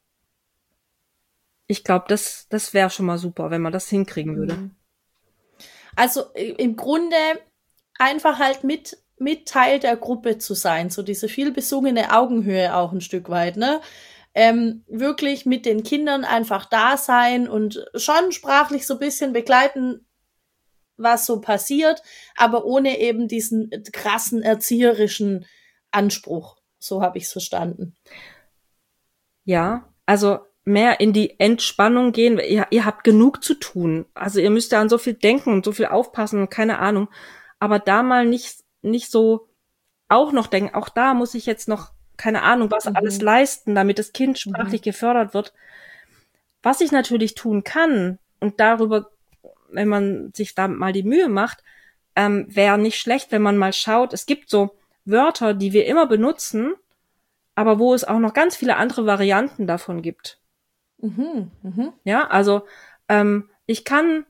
ich glaube, das, das wäre schon mal super, wenn man das hinkriegen würde. Also im Grunde einfach halt mit, mit Teil der Gruppe zu sein, so diese viel besungene Augenhöhe auch ein Stück weit, ne? Ähm, wirklich mit den Kindern einfach da sein und schon sprachlich so ein bisschen begleiten, was so passiert, aber ohne eben diesen krassen erzieherischen Anspruch. So habe ich es verstanden. Ja, also mehr in die Entspannung gehen. Ihr, ihr habt genug zu tun. Also ihr müsst ja an so viel denken und so viel aufpassen und keine Ahnung. Aber da mal nicht, nicht so auch noch denken, auch da muss ich jetzt noch, keine Ahnung, was mhm. alles leisten, damit das Kind sprachlich mhm. gefördert wird. Was ich natürlich tun kann, und darüber, wenn man sich da mal die Mühe macht, ähm, wäre nicht schlecht, wenn man mal schaut, es gibt so Wörter, die wir immer benutzen, aber wo es auch noch ganz viele andere Varianten davon gibt. Mhm, mh. Ja, also ähm, ich kann,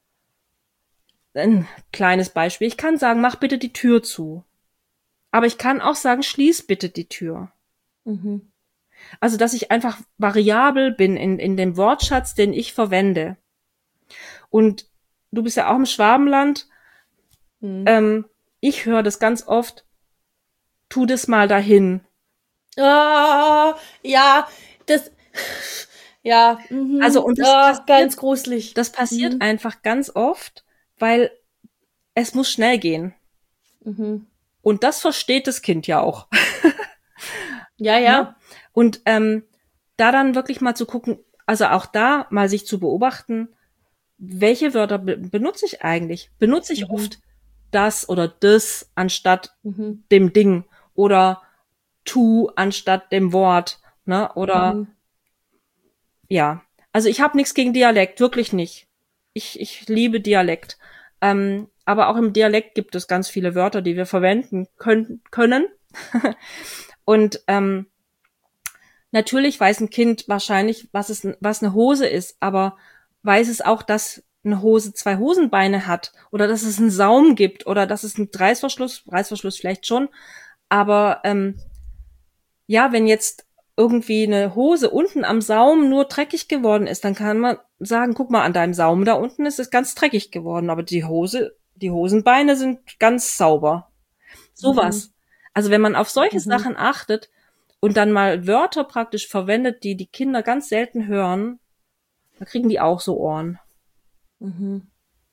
ein kleines Beispiel, ich kann sagen, mach bitte die Tür zu. Aber ich kann auch sagen, schließ bitte die Tür. Mhm. Also, dass ich einfach variabel bin in, in dem Wortschatz, den ich verwende. Und du bist ja auch im Schwabenland. Mhm. Ähm, ich höre das ganz oft, tu das mal dahin. Oh, ja, das, ja, mhm. Also, und das oh, passiert, ganz gruselig. Das passiert mhm. einfach ganz oft, weil es muss schnell gehen. Mhm. Und das versteht das Kind ja auch. Ja, ja. Ne? Und ähm, da dann wirklich mal zu gucken, also auch da mal sich zu beobachten, welche Wörter be- benutze ich eigentlich? Benutze ich mhm. oft das oder das anstatt mhm. dem Ding oder tu anstatt dem Wort, ne? Oder mhm. ja, Also ich habe nichts gegen Dialekt, wirklich nicht. Ich, ich liebe Dialekt. Ähm, aber auch im Dialekt gibt es ganz viele Wörter, die wir verwenden können. können. Und ähm, natürlich weiß ein Kind wahrscheinlich, was es, was eine Hose ist, aber weiß es auch, dass eine Hose zwei Hosenbeine hat oder dass es einen Saum gibt oder dass es einen Reißverschluss, Reißverschluss vielleicht schon, aber ähm, ja, wenn jetzt irgendwie eine Hose unten am Saum nur dreckig geworden ist, dann kann man sagen, guck mal, an deinem Saum da unten ist es ganz dreckig geworden, aber die Hose, die Hosenbeine sind ganz sauber. Sowas. Mhm. Also wenn man auf solche Mhm. Sachen achtet und dann mal Wörter praktisch verwendet, die die Kinder ganz selten hören, da kriegen die auch so Ohren. Mhm.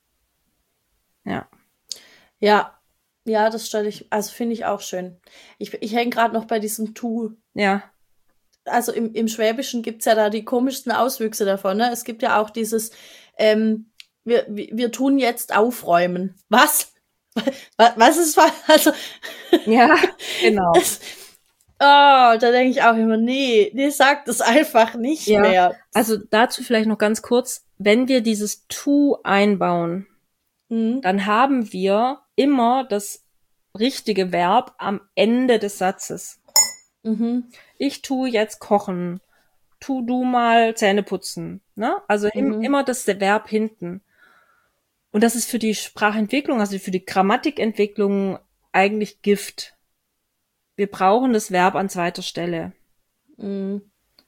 Ja. Ja, ja, das stelle ich, also finde ich auch schön. Ich, ich hänge gerade noch bei diesem Tu. Ja. Also im, im Schwäbischen gibt's ja da die komischsten Auswüchse davon. Ne? Es gibt ja auch dieses, ähm, wir, wir wir tun jetzt aufräumen. Was? Was, was ist, wa- also, Ja, genau. es, oh, da denke ich auch immer, nee, nee, sag das einfach nicht Ja. mehr. Also dazu vielleicht noch ganz kurz, wenn wir dieses to einbauen, Mhm. dann haben wir immer das richtige Verb am Ende des Satzes. Mhm. Ich tue jetzt kochen. Tu du mal Zähne putzen. Ne? Also im, Mhm. immer das Verb hinten. Und das ist für die Sprachentwicklung, also für die Grammatikentwicklung eigentlich Gift. Wir brauchen das Verb an zweiter Stelle. Mhm.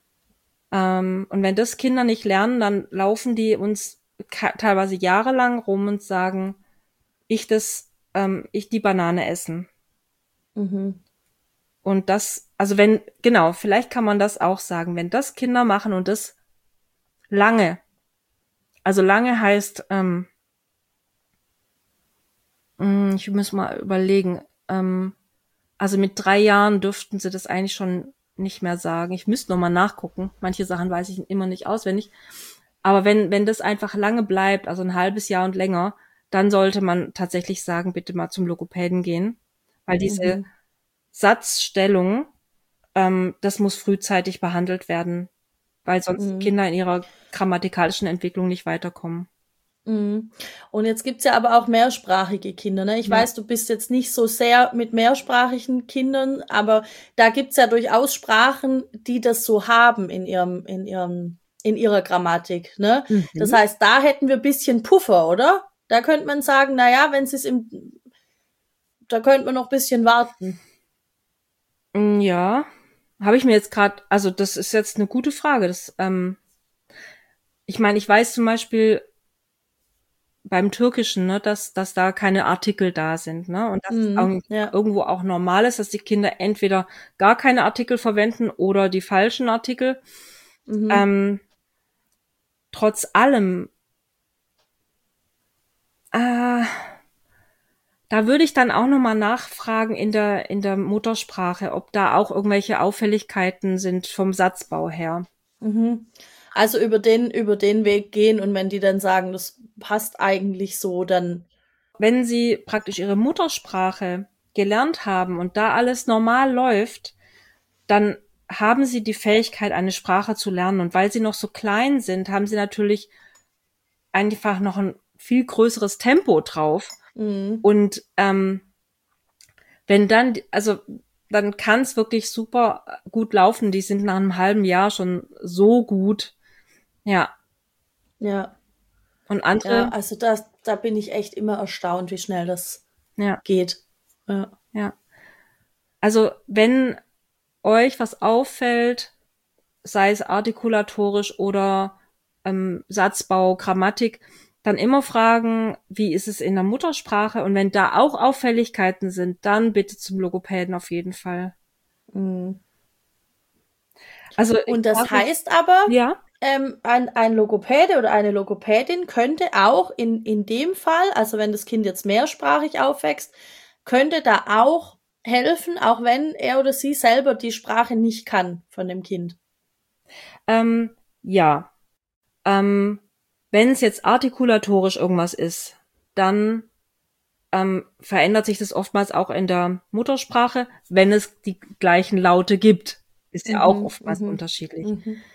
Ähm, und wenn das Kinder nicht lernen, dann laufen die uns ka- teilweise jahrelang rum und sagen, ich das, ähm, ich die Banane essen. Mhm. Und das, also wenn, genau, vielleicht kann man das auch sagen, wenn das Kinder machen und das lange, also lange heißt, ähm, mh, ich muss mal überlegen, ähm, also mit drei Jahren dürften sie das eigentlich schon nicht mehr sagen. Ich müsste noch mal nachgucken. Manche Sachen weiß ich immer nicht auswendig. Aber wenn, wenn das einfach lange bleibt, also ein halbes Jahr und länger, dann sollte man tatsächlich sagen, bitte mal zum Logopäden gehen. Weil diese Mhm. Satzstellung, ähm, das muss frühzeitig behandelt werden, weil sonst die Mhm. Kinder in ihrer grammatikalischen Entwicklung nicht weiterkommen. Mhm. Und jetzt gibt's ja aber auch mehrsprachige Kinder. Ne? Ich Ja. weiß, du bist jetzt nicht so sehr mit mehrsprachigen Kindern, aber da gibt's ja durchaus Sprachen, die das so haben in ihrem, in ihrem, in ihrer Grammatik. Ne? Das Mhm. heißt, da hätten wir bisschen Puffer, oder? Da könnte man sagen, na ja, wenn sie es im, da könnte man noch bisschen warten. Mm, Ja, habe ich mir jetzt gerade, also das ist jetzt eine gute Frage. Das, ähm, ich meine, ich weiß zum Beispiel beim Türkischen, ne, dass, dass da keine Artikel da sind, ne, und dass es auch Mhm. Ja. irgendwo auch normal ist, dass die Kinder entweder gar keine Artikel verwenden oder die falschen Artikel. Mhm. Ähm, trotz allem, äh, da würde ich dann auch nochmal nachfragen in der, in der Muttersprache, ob da auch irgendwelche Auffälligkeiten sind vom Satzbau her. Mhm. Also über den, über den Weg gehen und wenn die dann sagen, das passt eigentlich so, dann. Wenn sie praktisch ihre Muttersprache gelernt haben und da alles normal läuft, dann haben sie die Fähigkeit, eine Sprache zu lernen. Und weil sie noch so klein sind, haben sie natürlich einfach noch ein viel größeres Tempo drauf. Mhm. Und ähm, wenn dann, also dann kann es wirklich super gut laufen. Die sind nach einem halben Jahr schon so gut. Ja. Ja. Und Ja, andere, also das, da bin ich echt immer erstaunt, wie schnell das ja, geht. Ja. ja. Also wenn euch was auffällt, sei es artikulatorisch oder ähm, Satzbau, Grammatik, dann immer fragen, wie ist es in der Muttersprache? Und wenn da auch Auffälligkeiten sind, dann bitte zum Logopäden auf jeden Fall. Mhm. Also ich Und das sage jetzt, heißt aber, ja, ähm, ein, ein Logopäde oder eine Logopädin könnte auch in, in dem Fall, also wenn das Kind jetzt mehrsprachig aufwächst, könnte da auch helfen, auch wenn er oder sie selber die Sprache nicht kann von dem Kind. ähm, ja. Ähm, wenn es jetzt artikulatorisch irgendwas ist, dann ähm, verändert sich das oftmals auch in der Muttersprache, wenn es die gleichen Laute gibt. Ist ja auch Mhm, oftmals mhm, unterschiedlich. mhm.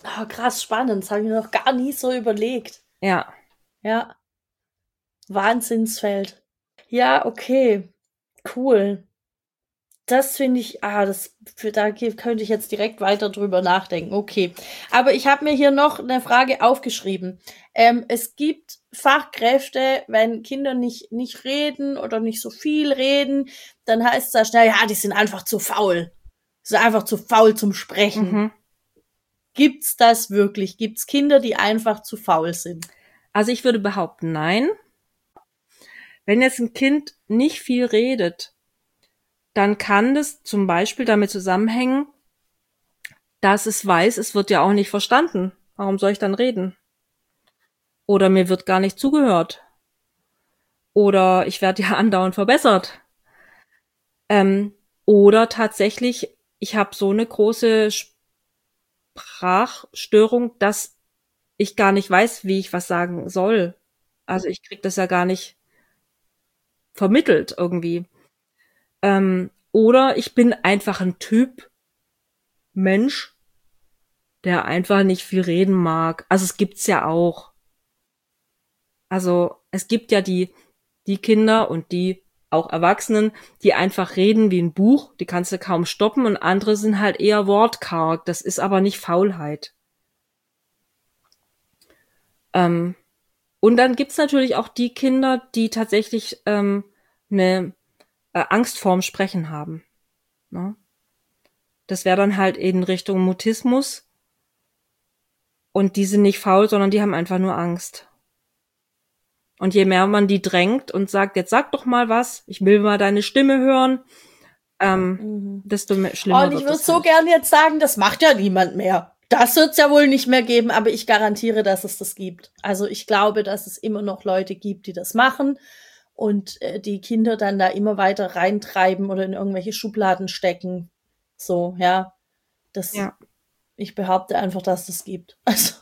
Oh, krass spannend, das habe ich mir noch gar nie so überlegt. Ja. Ja, Wahnsinnsfeld. Ja, okay, cool. Das finde ich, ah, das, für, da könnte ich jetzt direkt weiter drüber nachdenken. Okay. Aber ich habe mir hier noch eine Frage aufgeschrieben. Ähm, es gibt Fachkräfte, wenn Kinder nicht, nicht reden oder nicht so viel reden, dann heißt es da schnell, ja, die sind einfach zu faul. Die sind einfach zu faul zum Sprechen. Mhm. Gibt's das wirklich? Gibt's Kinder, die einfach zu faul sind? Also ich würde behaupten, nein. Wenn jetzt ein Kind nicht viel redet, dann kann das zum Beispiel damit zusammenhängen, dass es weiß, es wird ja auch nicht verstanden. Warum soll ich dann reden? Oder mir wird gar nicht zugehört. Oder ich werde ja andauernd verbessert. Ähm, oder tatsächlich, ich habe so eine große Sprachstörung, dass ich gar nicht weiß, wie ich was sagen soll. Also ich krieg das ja gar nicht vermittelt irgendwie. Ähm, oder ich bin einfach ein Typ Mensch, der einfach nicht viel reden mag. Also es gibt's ja auch. Also es gibt ja die, die Kinder und die auch Erwachsenen, die einfach reden wie ein Buch, die kannst du kaum stoppen, und andere sind halt eher wortkarg. Das ist aber nicht Faulheit. Ähm, und dann gibt's natürlich auch die Kinder, die tatsächlich ähm, eine äh, Angst vorm Sprechen haben. Ne? Das wäre dann halt in Richtung Mutismus. Und die sind nicht faul, sondern die haben einfach nur Angst. Und je mehr man die drängt und sagt, jetzt sag doch mal was, ich will mal deine Stimme hören, ähm, Mhm. desto mehr, schlimmer Und ich wird würde es so halt. gern jetzt sagen, das macht ja niemand mehr. Das wird's ja wohl nicht mehr geben, aber ich garantiere, dass es das gibt. Also ich glaube, dass es immer noch Leute gibt, die das machen und äh, die Kinder dann da immer weiter reintreiben oder in irgendwelche Schubladen stecken. So, ja. Das, Ja. ich behaupte einfach, dass das gibt. Also,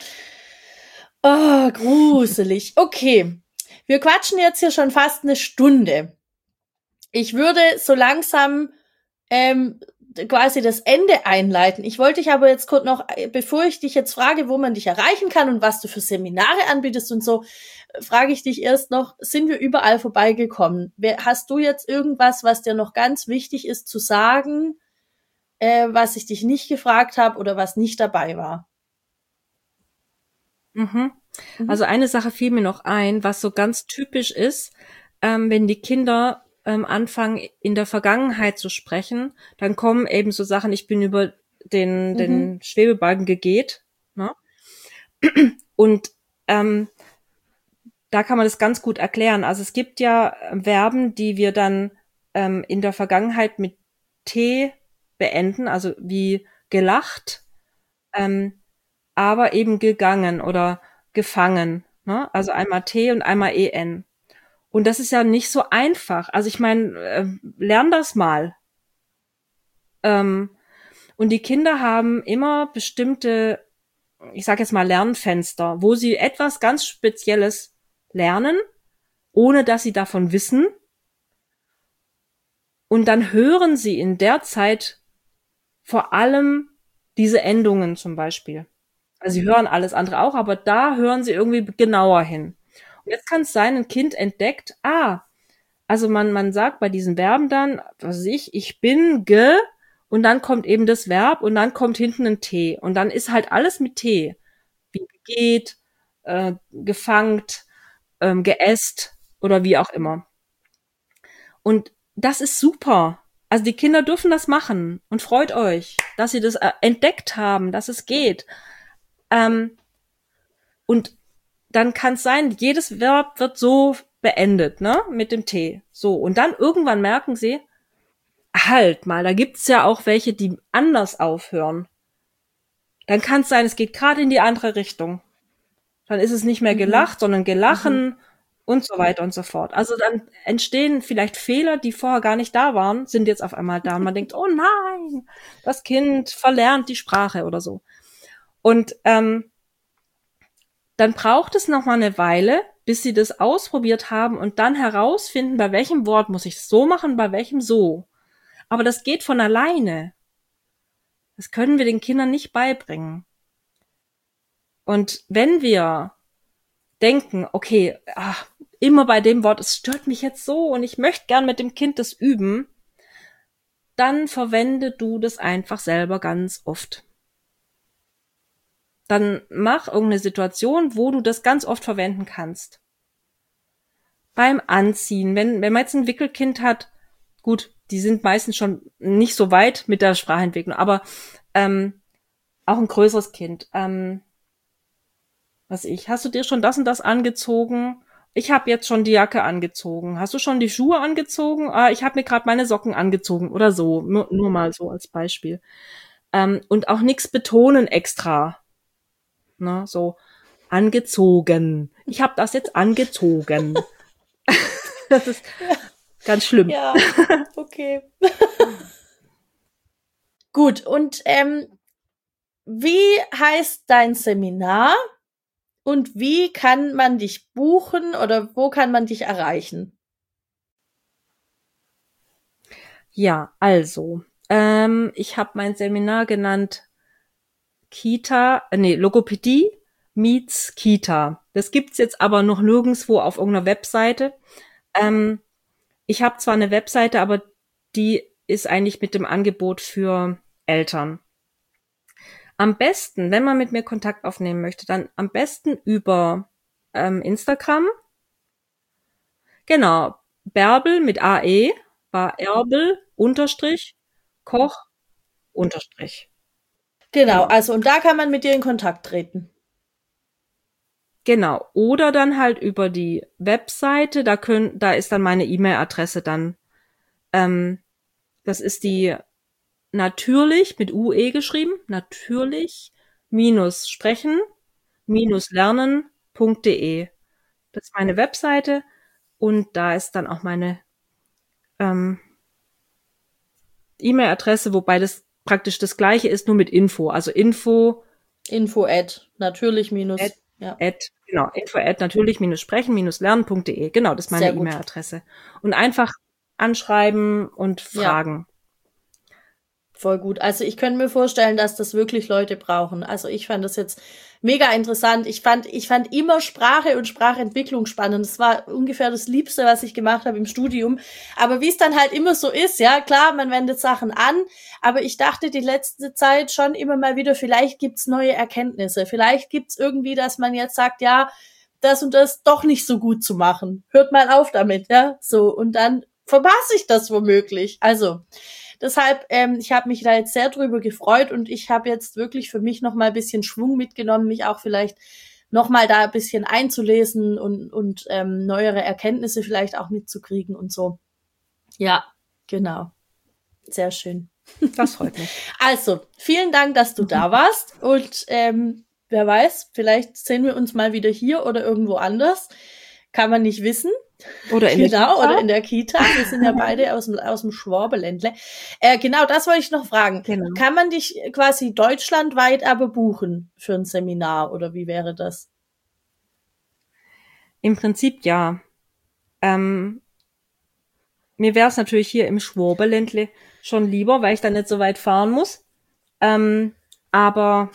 oh, gruselig. Okay. Wir quatschen jetzt hier schon fast eine Stunde. Ich würde so langsam ähm, quasi das Ende einleiten. Ich wollte dich aber jetzt kurz noch, bevor ich dich jetzt frage, wo man dich erreichen kann und was du für Seminare anbietest und so, frage ich dich erst noch, sind wir überall vorbeigekommen? Hast du jetzt irgendwas, was dir noch ganz wichtig ist zu sagen, äh, was ich dich nicht gefragt habe oder was nicht dabei war? Mhm. Mhm. Also eine Sache fiel mir noch ein, was so ganz typisch ist, ähm, wenn die Kinder ähm, anfangen, in der Vergangenheit zu sprechen, dann kommen eben so Sachen, ich bin über den, Mhm. den Schwebebalken gegeht. Ne? Und ähm, da kann man das ganz gut erklären. Also es gibt ja Verben, die wir dann ähm, in der Vergangenheit mit T beenden, also wie gelacht, ähm, aber eben gegangen oder gefangen. Ne? Also einmal T und einmal E N. Und das ist ja nicht so einfach. Also ich meine, äh, lern das mal. Ähm, und die Kinder haben immer bestimmte, ich sage jetzt mal Lernfenster, wo sie etwas ganz Spezielles lernen, ohne dass sie davon wissen. Und dann hören sie in der Zeit vor allem diese Endungen zum Beispiel. Also sie hören alles andere auch, aber da hören sie irgendwie genauer hin. Und jetzt kann es sein, ein Kind entdeckt, ah, also man, man sagt bei diesen Verben dann, was weiß ich, ich bin ge, und dann kommt eben das Verb und dann kommt hinten ein T. Und dann ist halt alles mit T. Wie geht, äh, gefangt, ähm, geäst oder wie auch immer. Und das ist super. Also die Kinder dürfen das machen und freut euch, dass sie das äh, entdeckt haben, dass es geht. Ähm, und dann kann es sein, jedes Verb wird so beendet, ne, mit dem T. So, und dann irgendwann merken sie, halt mal, da gibt's ja auch welche, die anders aufhören. Dann kann es sein, es geht gerade in die andere Richtung. Dann ist es nicht mehr gelacht, mhm. sondern gelachen mhm. und so weiter und so fort. Also dann entstehen vielleicht Fehler, die vorher gar nicht da waren, sind jetzt auf einmal da. Und man denkt, oh nein, das Kind verlernt die Sprache oder so. Und ähm, dann braucht es noch mal eine Weile, bis sie das ausprobiert haben und dann herausfinden, bei welchem Wort muss ich es so machen, bei welchem so. Aber das geht von alleine. Das können wir den Kindern nicht beibringen. Und wenn wir denken, okay, ach, immer bei dem Wort, es stört mich jetzt so und ich möchte gern mit dem Kind das üben, dann verwende du das einfach selber ganz oft. Dann mach irgendeine Situation, wo du das ganz oft verwenden kannst. Beim Anziehen, wenn, wenn man jetzt ein Wickelkind hat, gut, die sind meistens schon nicht so weit mit der Sprachentwicklung, aber ähm, auch ein größeres Kind. Ähm, was ich, hast du dir schon das und das angezogen? Ich habe jetzt schon die Jacke angezogen. Hast du schon die Schuhe angezogen? Ah, ich habe mir gerade meine Socken angezogen oder so. Nur, nur mal so als Beispiel. Ähm, und auch nichts betonen extra. Ne, so angezogen. Ich habe das jetzt angezogen. Das ist ganz schlimm. Ja, okay. Gut, und ähm, wie heißt dein Seminar und wie kann man dich buchen oder wo kann man dich erreichen? Ja, also, ähm, ich habe mein Seminar genannt Kita, äh, nee, Logopädie meets Kita. Das gibt's jetzt aber noch nirgendwo auf irgendeiner Webseite. Ähm, ich habe zwar eine Webseite, aber die ist eigentlich mit dem Angebot für Eltern. Am besten, wenn man mit mir Kontakt aufnehmen möchte, dann am besten über ähm, Instagram. Genau, Bärbel mit A E, war Erbel, Unterstrich, Koch, Unterstrich. Genau, Genau. also und da kann man mit dir in Kontakt treten. Genau, oder dann halt über die Webseite, da können, da ist dann meine E-Mail-Adresse dann. Ähm, das ist die natürlich mit U E geschrieben, natürlich minus sprechen minus lernen punkt de. Das ist meine Webseite und da ist dann auch meine ähm, E-Mail-Adresse, wobei das praktisch das gleiche ist, nur mit Info. Also Info Info at natürlich minus at, ja. at genau, info at natürlich minus sprechen minus lernen punkt de. Genau, das ist meine E-Mail-Adresse. Und einfach anschreiben und fragen. Ja. Voll gut. Also ich könnte mir vorstellen, dass das wirklich Leute brauchen. Also ich fand das jetzt mega interessant. Ich fand, ich fand immer Sprache und Sprachentwicklung spannend. Das war ungefähr das Liebste, was ich gemacht habe im Studium. Aber wie es dann halt immer so ist, ja, klar, man wendet Sachen an. Aber ich dachte die letzte Zeit schon immer mal wieder, vielleicht gibt's neue Erkenntnisse. Vielleicht gibt's irgendwie, dass man jetzt sagt, ja, das und das doch nicht so gut zu machen. Hört mal auf damit, ja, so. Und dann verpasse ich das womöglich. Also, deshalb, ähm, ich habe mich da jetzt sehr drüber gefreut und ich habe jetzt wirklich für mich noch mal ein bisschen Schwung mitgenommen, mich auch vielleicht noch mal da ein bisschen einzulesen und und ähm, neuere Erkenntnisse vielleicht auch mitzukriegen und so. Ja, genau. Sehr schön. Das freut mich. Also, vielen Dank, dass du da warst und ähm, wer weiß, vielleicht sehen wir uns mal wieder hier oder irgendwo anders. Kann man nicht wissen. Oder in genau, der Kita. oder in der Kita. Wir sind ja beide aus dem, aus dem Schwabeländle. Äh, genau, das wollte ich noch fragen. Genau. Kann man dich quasi deutschlandweit aber buchen für ein Seminar oder wie wäre das? Im Prinzip ja. Ähm, mir wäre es natürlich hier im Schwabeländle schon lieber, weil ich dann nicht so weit fahren muss. Ähm, aber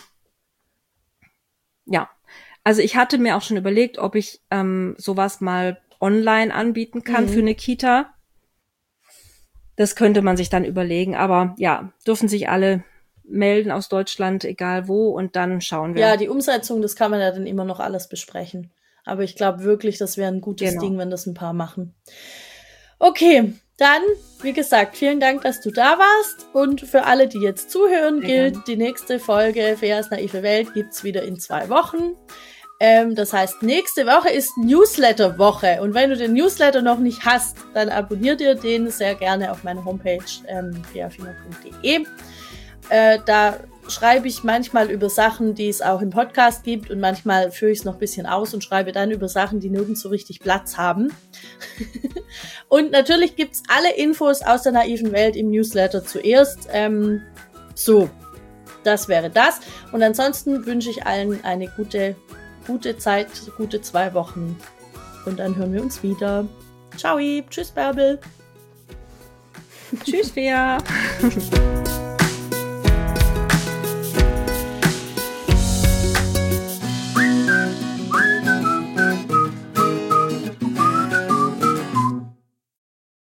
ja, also ich hatte mir auch schon überlegt, ob ich ähm, sowas mal online anbieten kann Mhm. für eine Kita. Das könnte man sich dann überlegen, aber ja, dürfen sich alle melden aus Deutschland, egal wo, und dann schauen wir. Ja, die Umsetzung, das kann man ja dann immer noch alles besprechen. Aber ich glaube wirklich, das wäre ein gutes Genau. Ding, wenn das ein paar machen. Okay, dann, wie gesagt, vielen Dank, dass du da warst. Und für alle, die jetzt zuhören, Sehr gilt, gerne. die nächste Folge Feas naive Welt gibt's wieder in zwei Wochen. Ähm, das heißt, nächste Woche ist Newsletter-Woche. Und wenn du den Newsletter noch nicht hast, dann abonnier dir den sehr gerne auf meiner Homepage ähm, feafinger punkt de. Äh, da schreibe ich manchmal über Sachen, die es auch im Podcast gibt und manchmal führe ich es noch ein bisschen aus und schreibe dann über Sachen, die nirgends so richtig Platz haben. Und natürlich gibt's alle Infos aus der naiven Welt im Newsletter zuerst. Ähm, so, das wäre das. Und ansonsten wünsche ich allen eine gute, gute Zeit, gute zwei Wochen. Und dann hören wir uns wieder. Ciao, tschüss Bärbel. Tschüss, Fea.